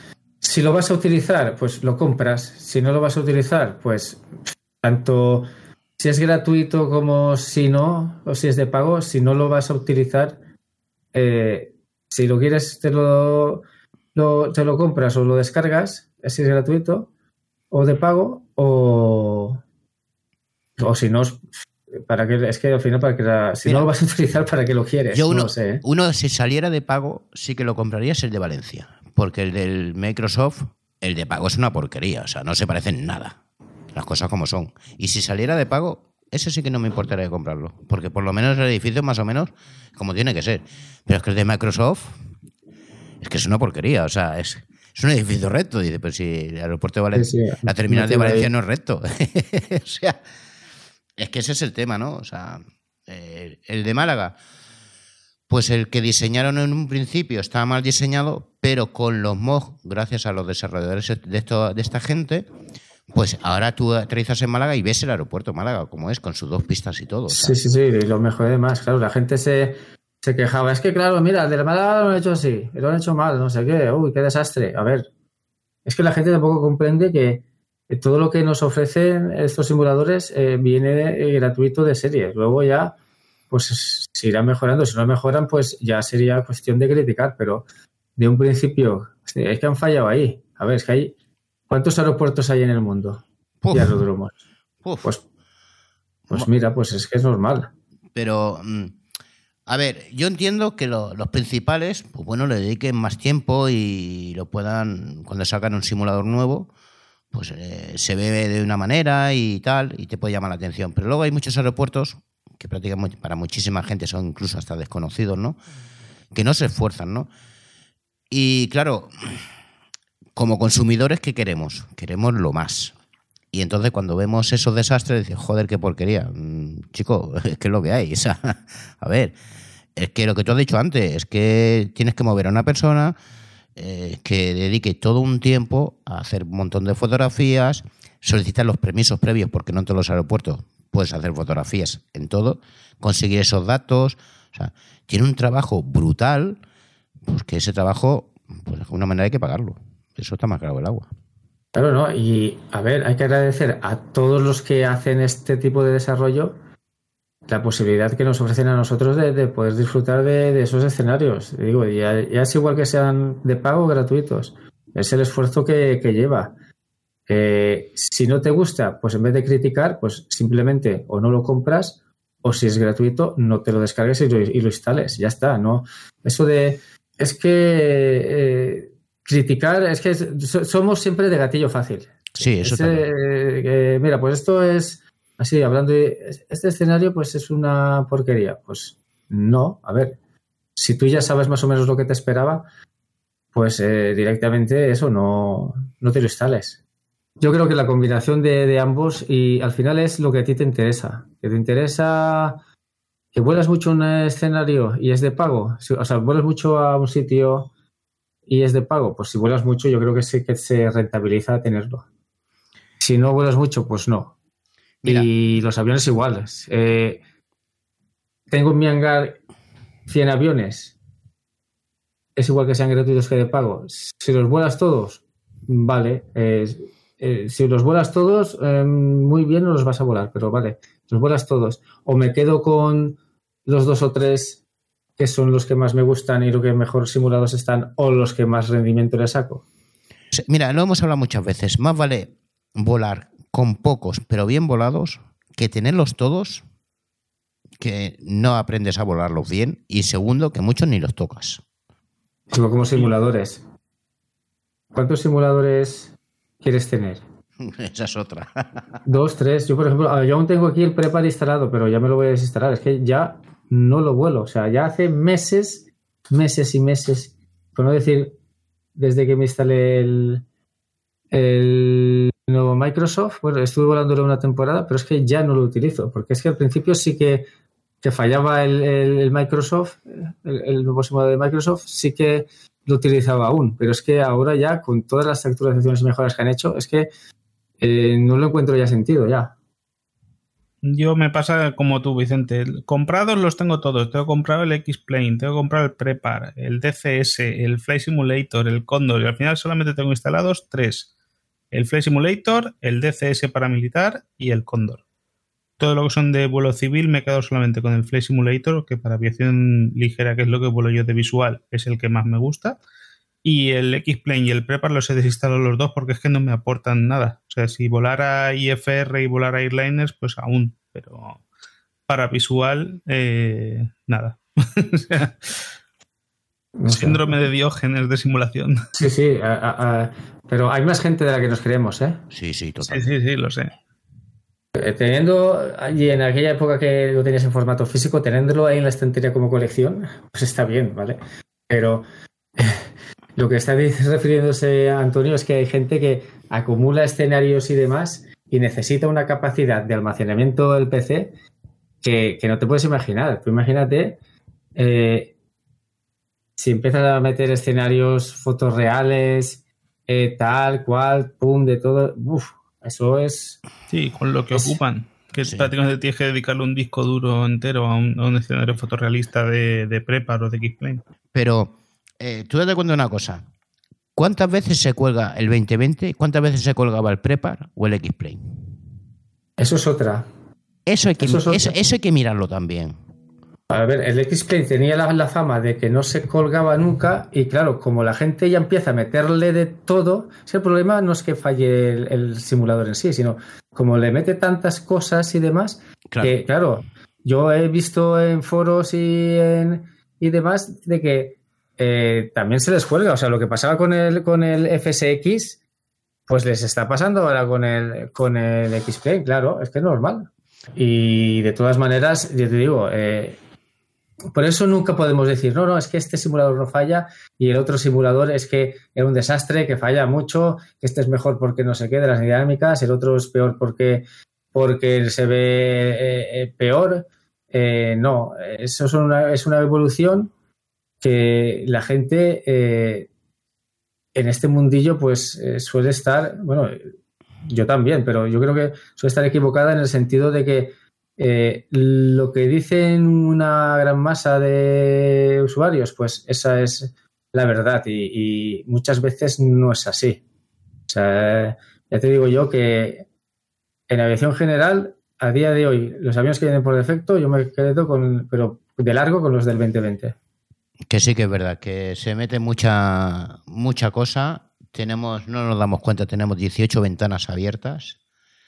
Speaker 6: Si lo vas a utilizar, pues lo compras. Si no lo vas a utilizar, pues tanto si es gratuito como si no, o si es de pago, si no lo vas a utilizar, si lo quieres te lo compras o lo descargas, si es gratuito o de pago, o si no, para que es que al final si no lo vas a utilizar, ¿para qué lo quieres?
Speaker 1: Yo
Speaker 6: no sé.
Speaker 1: Uno, si saliera de pago, sí que lo compraría, es el de Valencia. Porque el del Microsoft, el de pago es una porquería. O sea, no se parecen en nada. Las cosas como son. Y si saliera de pago, ese sí que no me importaría comprarlo. Porque por lo menos el edificio más o menos como tiene que ser. Pero es que el de Microsoft es que es una porquería. O sea, es un edificio recto. Dice, pues si el aeropuerto de Valencia, la terminal de Valencia no es recto. O sea, es que ese es el tema, ¿no? O sea, el de Málaga, pues el que diseñaron en un principio estaba mal diseñado, pero con los mods, gracias a los desarrolladores de esta gente, pues ahora tú aterrizas en Málaga y ves el aeropuerto de Málaga como es, con sus 2 pistas y todo.
Speaker 6: Sí, y lo mejor además, claro, la gente se quejaba. Es que, claro, mira, el de la Málaga lo han hecho así, lo han hecho mal, no sé qué, uy, qué desastre. A ver, es que la gente tampoco comprende que todo lo que nos ofrecen estos simuladores viene gratuito de serie. Luego ya, pues se irá mejorando. Si no mejoran, pues ya sería cuestión de criticar. Pero de un principio, es que han fallado ahí. A ver, es que hay... ¿Cuántos aeropuertos hay en el mundo? Y aeródromos. Pues mira, pues es que es normal.
Speaker 1: Pero, a ver, yo entiendo que los principales, pues bueno, le dediquen más tiempo y lo puedan, cuando sacan un simulador nuevo, pues se ve de una manera y tal, y te puede llamar la atención. Pero luego hay muchos aeropuertos que prácticamente para muchísima gente son incluso hasta desconocidos, ¿no? Que no se esfuerzan, ¿no? Y claro, como consumidores, ¿qué queremos? Queremos lo más. Y entonces cuando vemos esos desastres, dices, joder, qué porquería. Chico, es que es lo que hay. O sea, a ver, es que lo que tú has dicho antes, es que tienes que mover a una persona que dedique todo un tiempo a hacer un montón de fotografías, solicitar los permisos previos, porque no en todos los aeropuertos puedes hacer fotografías en todo, conseguir esos datos. O sea, tiene un trabajo brutal, pues que ese trabajo, pues de alguna manera hay que pagarlo. Eso está más claro que el agua.
Speaker 6: Claro, ¿no? Y a ver, hay que agradecer a todos los que hacen este tipo de desarrollo la posibilidad que nos ofrecen a nosotros de poder disfrutar de esos escenarios. Digo, ya es igual que sean de pago o gratuitos. Es el esfuerzo que lleva. Si no te gusta, pues en vez de criticar, pues simplemente o no lo compras, o si es gratuito, no te lo descargues y lo instales. Ya está, ¿no? Eso de... Es que... criticar, es que somos siempre de gatillo fácil.
Speaker 1: Sí, eso también.
Speaker 6: Mira, pues esto es así, hablando de este escenario, pues es una porquería. Pues no, a ver, si tú ya sabes más o menos lo que te esperaba, pues directamente eso no te lo instales. Yo creo que la combinación de ambos, y al final es lo que a ti te interesa. Que te interesa que vuelas mucho un escenario y es de pago. O sea, vuelas mucho a un sitio y es de pago, pues si vuelas mucho yo creo que sí que se rentabiliza tenerlo. Si no vuelas mucho, pues no. Mira. Y los aviones iguales. Tengo en mi hangar 100 aviones. Es igual que sean gratuitos que de pago. Si los vuelas todos, vale. Si los vuelas todos, muy bien no los vas a volar, pero vale, los vuelas todos. O me quedo con los 2 o 3 que son los que más me gustan y los que mejor simulados están, o los que más rendimiento le saco.
Speaker 1: Mira, lo hemos hablado muchas veces. Más vale volar con pocos, pero bien volados, que tenerlos todos, que no aprendes a volarlos bien, y segundo, que muchos ni los tocas.
Speaker 6: Como simuladores. ¿Cuántos simuladores quieres tener?
Speaker 1: Esa es otra. 2,
Speaker 6: 3. Yo, por ejemplo, yo aún tengo aquí el Prepar instalado, pero ya me lo voy a desinstalar. Es que ya no lo vuelo. O sea, ya hace meses y meses, por no decir desde que me instalé el nuevo Microsoft. Bueno, estuve volándolo una temporada, pero es que ya no lo utilizo, porque es que al principio sí que fallaba el Microsoft, el nuevo simulador de Microsoft, sí que lo utilizaba aún, pero es que ahora ya con todas las actualizaciones y mejoras que han hecho, es que no lo encuentro ya sentido ya.
Speaker 5: Yo me pasa como tú, Vicente. Comprados los tengo todos. Tengo comprado el X-Plane, tengo comprado el Prepar, el DCS, el Flight Simulator, el Condor, y al final solamente tengo instalados 3. El Flight Simulator, el DCS paramilitar y el Condor. Todo lo que son de vuelo civil me he quedado solamente con el Flight Simulator, que para aviación ligera, que es lo que vuelo yo de visual, es el que más me gusta. Y el X-Plane y el Prepar los he desinstalado los dos porque es que no me aportan nada. O sea, si volara IFR y volara Airliners, pues aún. Pero para visual, nada. O sea, síndrome de Diógenes de simulación.
Speaker 6: Sí, sí. Pero hay más gente de la que nos creemos, ¿eh?
Speaker 1: Sí, totalmente.
Speaker 5: Sí, lo sé.
Speaker 6: Teniendo allí en aquella época que lo tenías en formato físico, teniéndolo ahí en la estantería como colección, pues está bien, ¿vale? Pero lo que está refiriéndose a Antonio es que hay gente que acumula escenarios y demás y necesita una capacidad de almacenamiento del PC que no te puedes imaginar. Tú imagínate si empiezas a meter escenarios, fotos reales, tal cual, pum, de todo. Uf, eso es...
Speaker 5: Sí, con lo que ocupan. Que prácticamente tienes que dedicarle un disco duro entero a un escenario fotorrealista de Prepar o de X-Plane.
Speaker 1: Pero tú date cuenta de una cosa. ¿Cuántas veces se cuelga el 2020? ¿Cuántas veces se colgaba el Prepar o el X-Plane?
Speaker 6: Eso es otra.
Speaker 1: Eso hay que mirarlo también.
Speaker 6: A ver, el X-Plane tenía la fama de que no se colgaba nunca y claro, como la gente ya empieza a meterle de todo, el problema no es que falle el simulador en sí, sino como le mete tantas cosas y demás, que claro, yo he visto en foros y demás de que también se les cuelga. O sea, lo que pasaba con el FSX, pues les está pasando ahora con el X-Plane, claro, es que es normal. Y de todas maneras, yo te digo, por eso nunca podemos decir, no, es que este simulador no falla y el otro simulador es que era un desastre, que falla mucho, que este es mejor porque no sé qué de las dinámicas, el otro es peor porque se ve peor. No, eso es una evolución que la gente en este mundillo pues suele estar, bueno, yo también, pero yo creo que suele estar equivocada en el sentido de que lo que dicen una gran masa de usuarios, pues esa es la verdad y muchas veces no es así. O sea, ya te digo yo que en aviación general, a día de hoy, los aviones que vienen por defecto, yo me quedo pero de largo con los del 2020.
Speaker 1: Que sí que es verdad, que se mete mucha cosa. No nos damos cuenta, tenemos 18 ventanas abiertas.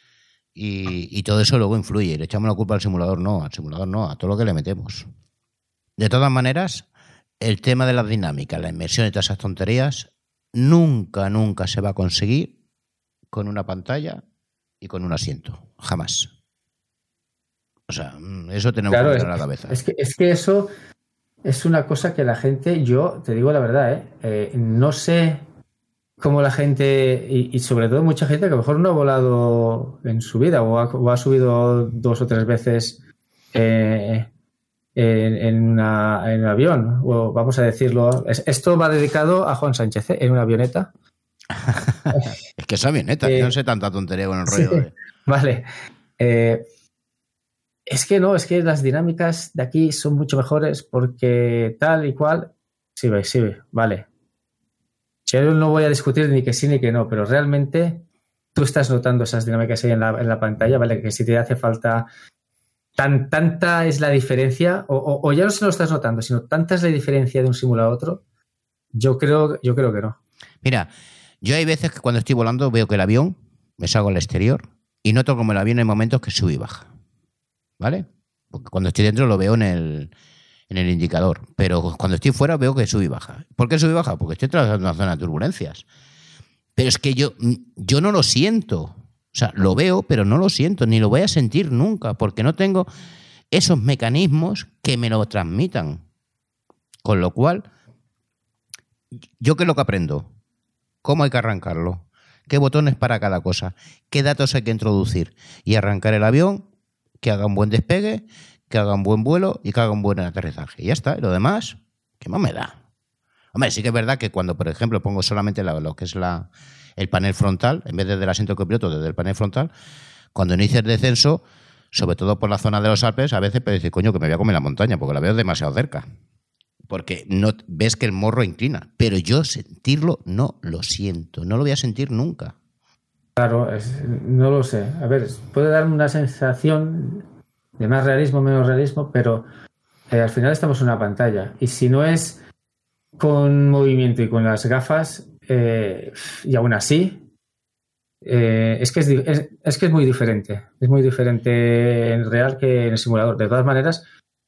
Speaker 1: Y todo eso luego influye. Le echamos la culpa al simulador no, a todo lo que le metemos. De todas maneras, el tema de las dinámicas, la inmersión y todas esas tonterías, nunca se va a conseguir con una pantalla y con un asiento. Jamás. O sea, eso tenemos que tener en la cabeza.
Speaker 6: Es que eso es una cosa que la gente, yo te digo la verdad, no sé cómo la gente, y sobre todo mucha gente que a lo mejor no ha volado en su vida o ha subido 2 o 3 veces en un avión, o vamos a decirlo, esto va dedicado a Juan Sánchez, en una avioneta.
Speaker 1: Es que es avioneta, no sé tanta tontería con el rollo.
Speaker 6: Sí, vale. Es que las dinámicas de aquí son mucho mejores porque tal y cual. Sí, vale. Yo no voy a discutir ni que sí ni que no, pero realmente tú estás notando esas dinámicas ahí en la pantalla, ¿vale? Que si te hace falta tanta es la diferencia, o ya no se lo estás notando, sino tanta es la diferencia de un simulador a otro, yo creo que no.
Speaker 1: Mira, yo hay veces que cuando estoy volando veo que el avión, me salgo al exterior y noto como el avión hay momentos que sube y baja, ¿vale? Porque cuando estoy dentro lo veo en el indicador, pero cuando estoy fuera veo que sube y baja. ¿Por qué sube y baja? Porque estoy atravesando una zona de turbulencias. Pero es que yo no lo siento. O sea, lo veo, pero no lo siento, ni lo voy a sentir nunca, porque no tengo esos mecanismos que me lo transmitan. Con lo cual, ¿yo qué es lo que aprendo? ¿Cómo hay que arrancarlo? ¿Qué botones para cada cosa? ¿Qué datos hay que introducir? Y arrancar el avión, que haga un buen despegue, que haga un buen vuelo y que haga un buen aterrizaje. Y ya está. Y lo demás, ¿qué más me da? Hombre, sí que es verdad que cuando, por ejemplo, pongo solamente lo que es el panel frontal, en vez de del asiento copiloto, desde el panel frontal, cuando inicia el descenso, sobre todo por la zona de los Alpes, a veces dices, coño, que me voy a comer la montaña porque la veo demasiado cerca. Porque no ves que el morro inclina. Pero yo sentirlo no lo siento, no lo voy a sentir nunca.
Speaker 6: Claro, no lo sé. A ver, puede darme una sensación de más realismo, menos realismo, pero al final estamos en una pantalla. Y si no es con movimiento y con las gafas, y aún así, es que es muy diferente. Es muy diferente en real que en el simulador. De todas maneras,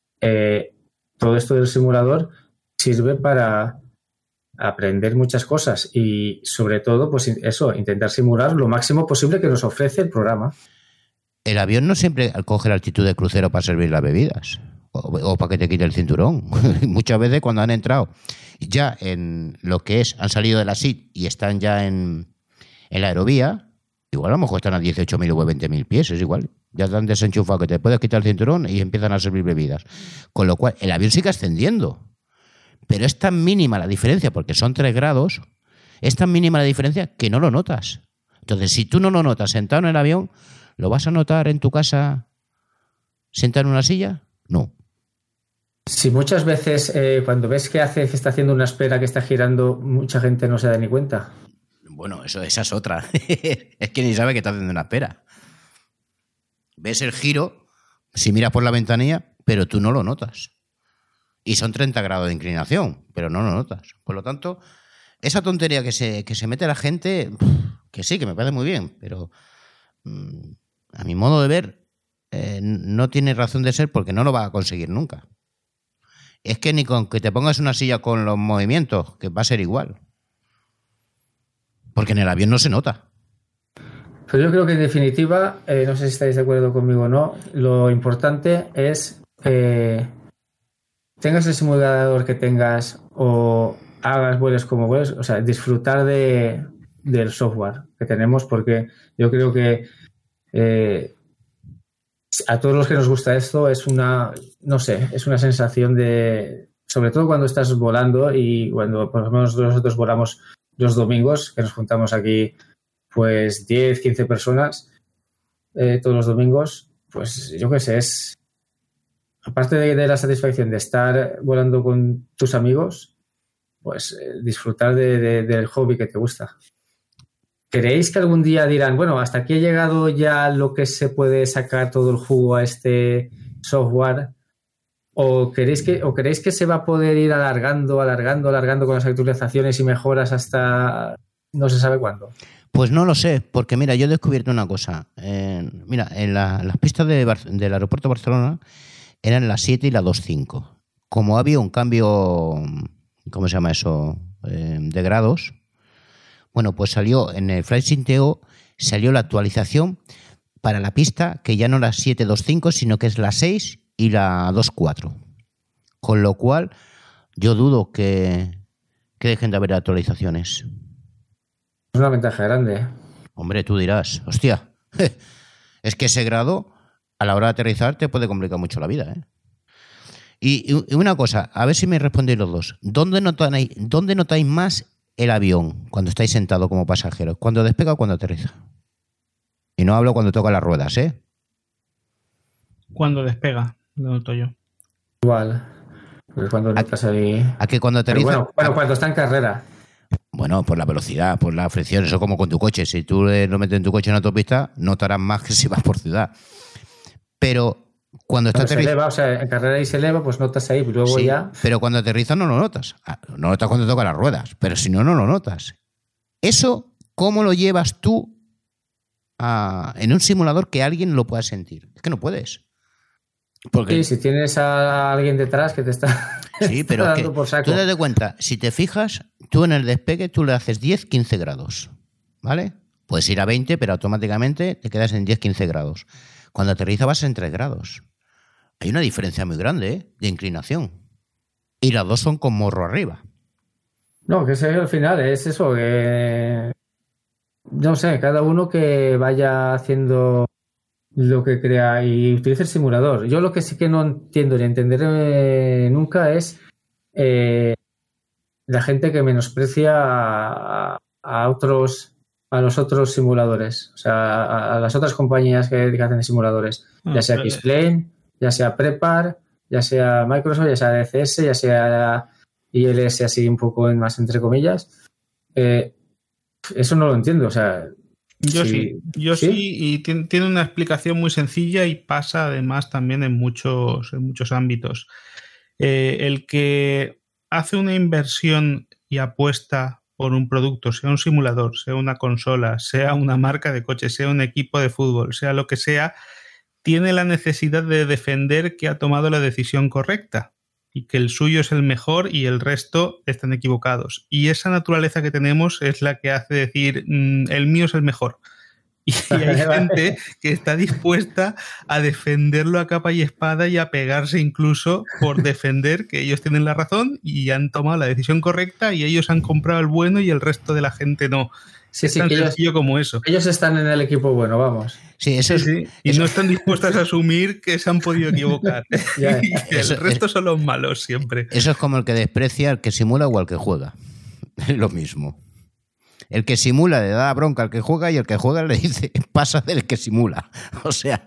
Speaker 6: todo esto del simulador sirve para aprender muchas cosas y sobre todo, pues eso, intentar simular lo máximo posible que nos ofrece el programa.
Speaker 1: El avión no siempre coge la altitud de crucero para servir las bebidas o para que te quite el cinturón. Muchas veces cuando han entrado ya en lo que es, han salido de la SIT y están ya en la aerovía, igual a lo mejor están a 18.000 o 20.000 pies, es igual. Ya te han desenchufado que te puedes quitar el cinturón y empiezan a servir bebidas. Con lo cual, el avión sigue ascendiendo. Pero es tan mínima la diferencia, porque son 3 grados, es tan mínima la diferencia que no lo notas. Entonces, si tú no lo notas sentado en el avión, ¿lo vas a notar en tu casa sentado en una silla? No.
Speaker 6: Sí, muchas veces cuando ves que está haciendo una espera que está girando, mucha gente no se da ni cuenta.
Speaker 1: Bueno, esa es otra. Es que ni sabe que está haciendo una espera. Ves el giro, si miras por la ventanilla, pero tú no lo notas. Y son 30 grados de inclinación, pero no lo notas. Por lo tanto, esa tontería que se mete la gente, que sí, que me parece muy bien, pero a mi modo de ver, no tiene razón de ser porque no lo va a conseguir nunca. Es que ni con que te pongas una silla con los movimientos, que va a ser igual. Porque en el avión no se nota.
Speaker 6: Pero yo creo que en definitiva, no sé si estáis de acuerdo conmigo o no, lo importante es... tengas el simulador que tengas o hagas vuelos como vuelos, o sea, disfrutar del software que tenemos, porque yo creo que a todos los que nos gusta esto es una sensación de, sobre todo cuando estás volando y cuando por lo menos nosotros volamos los domingos, que nos juntamos aquí pues 10, 15 personas todos los domingos, pues yo qué sé, es... Aparte de la satisfacción de estar volando con tus amigos, pues disfrutar del hobby que te gusta. ¿Creéis que algún día dirán, bueno, hasta aquí ha llegado ya lo que se puede sacar todo el jugo a este software? ¿O creéis que se va a poder ir alargando con las actualizaciones y mejoras hasta no se sabe cuándo?
Speaker 1: Pues no lo sé, porque mira, yo he descubierto una cosa. Mira, en las pistas del aeropuerto de Barcelona eran las 7 y las 2.5. Como había un cambio, ¿cómo se llama eso?, de grados, bueno, pues salió en el Flight Sinteo, salió la actualización para la pista que ya no la 7.25, sino que es la 6 y la 2.4. Con lo cual, yo dudo que dejen de haber actualizaciones.
Speaker 6: Es una ventaja grande.
Speaker 1: Hombre, tú dirás, hostia, es que ese grado... a la hora de aterrizar te puede complicar mucho la vida, ¿eh? Y una cosa, a ver si me respondéis los dos. ¿Dónde notáis más el avión cuando estáis sentados como pasajeros? ¿Cuando despega o cuando aterriza? Y no hablo cuando toca las ruedas, ¿eh?
Speaker 5: Cuando despega, lo noto yo.
Speaker 6: Igual. Porque cuando notas ahí...
Speaker 1: ¿A que cuando aterriza?
Speaker 6: Bueno, cuando está en carrera.
Speaker 1: Bueno, por la velocidad, por la fricción, eso como con tu coche. Si tú lo metes en tu coche en autopista, notarás más que si vas por ciudad. Pero cuando está aterrizando...
Speaker 6: O sea, en carrera y se eleva, pues notas ahí, luego
Speaker 1: sí,
Speaker 6: ya...
Speaker 1: pero cuando aterriza no lo notas. No notas cuando toca las ruedas, pero si no, no lo notas. Eso, ¿cómo lo llevas tú en un simulador que alguien lo pueda sentir? Es que no puedes. Porque...
Speaker 6: Sí, si tienes a alguien detrás que te está...
Speaker 1: Sí, pero
Speaker 6: está
Speaker 1: es
Speaker 6: dando por saco.
Speaker 1: Tú date cuenta, si te fijas, tú en el despegue tú le haces 10, 15 grados, ¿vale? Puedes ir a 20, pero automáticamente te quedas en 10, 15 grados. Cuando aterriza vas en 3 grados. Hay una diferencia muy grande, de inclinación. Y las dos son con morro arriba.
Speaker 6: No, que al final es eso, que... No sé, cada uno que vaya haciendo lo que crea y utilice el simulador. Yo lo que sí que no entiendo ni entenderé nunca es la gente que menosprecia a otros a los otros simuladores, o sea, a las otras compañías que hacen simuladores, ya sea X-Plane, ya sea Prepar, ya sea Microsoft, ya sea DCS, ya sea ILS, así un poco más entre comillas. Eso no lo entiendo, o sea...
Speaker 5: Yo sí, y tiene una explicación muy sencilla y pasa además también en muchos ámbitos. El que hace una inversión y apuesta por un producto, sea un simulador, sea una consola, sea una marca de coche, sea un equipo de fútbol, sea lo que sea, tiene la necesidad de defender que ha tomado la decisión correcta y que el suyo es el mejor y el resto están equivocados. Y esa naturaleza que tenemos es la que hace decir, el mío es el mejor. Y hay gente que está dispuesta a defenderlo a capa y espada y a pegarse incluso por defender que ellos tienen la razón y han tomado la decisión correcta y ellos han comprado el bueno y el resto de la gente no.
Speaker 6: Sí,
Speaker 5: es tan sencillo como eso.
Speaker 6: Ellos están en el equipo bueno, vamos.
Speaker 1: Sí, eso es,
Speaker 5: sí. Y no están dispuestos a asumir que se han podido equivocar.
Speaker 6: Ya.
Speaker 5: Y que el resto son los malos siempre.
Speaker 1: Eso es como el que desprecia al que simula o al que juega. Es lo mismo. El que simula le da bronca al que juega y el que juega le dice pasa del que simula. O sea,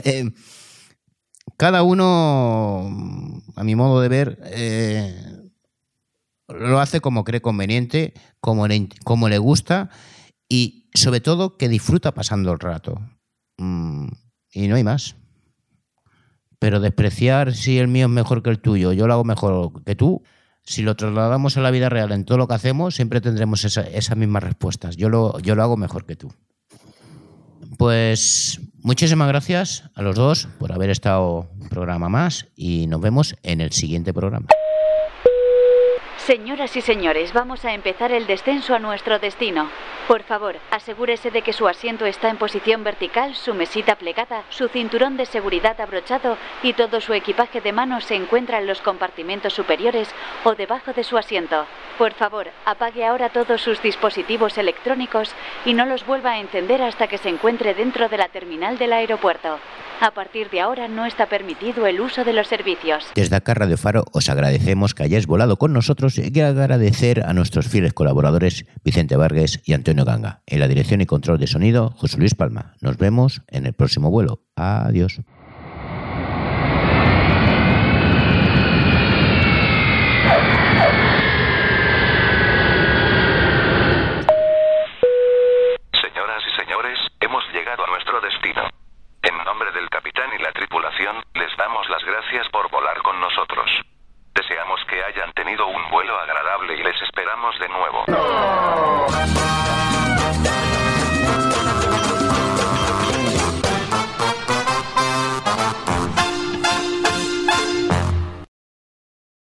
Speaker 1: cada uno, a mi modo de ver, lo hace como cree conveniente, como le gusta y sobre todo que disfruta pasando el rato. Y no hay más. Pero despreciar si el mío es mejor que el tuyo, yo lo hago mejor que tú, si lo trasladamos a la vida real en todo lo que hacemos, siempre tendremos esas mismas respuestas. Yo lo hago mejor que tú. Pues muchísimas gracias a los dos por haber estado un programa más y nos vemos en el siguiente programa.
Speaker 8: Señoras y señores, vamos a empezar el descenso a nuestro destino. Por favor, asegúrese de que su asiento está en posición vertical, su mesita plegada, su cinturón de seguridad abrochado y todo su equipaje de mano se encuentra en los compartimentos superiores o debajo de su asiento. Por favor, apague ahora todos sus dispositivos electrónicos y no los vuelva a encender hasta que se encuentre dentro de la terminal del aeropuerto. A partir de ahora no está permitido el uso de los servicios.
Speaker 1: Desde acá Radio Faro os agradecemos que hayáis volado con nosotros y que agradecer a nuestros fieles colaboradores Vicente Vargas y Antonio Ganga. En la dirección y control de sonido, José Luis Palma. Nos vemos en el próximo vuelo. Adiós.
Speaker 4: Señoras y señores, hemos llegado a nuestro destino. En nombre del capitán y la tripulación, les damos las gracias por volar con nosotros. Deseamos que hayan tenido un vuelo agradable y les esperamos de nuevo.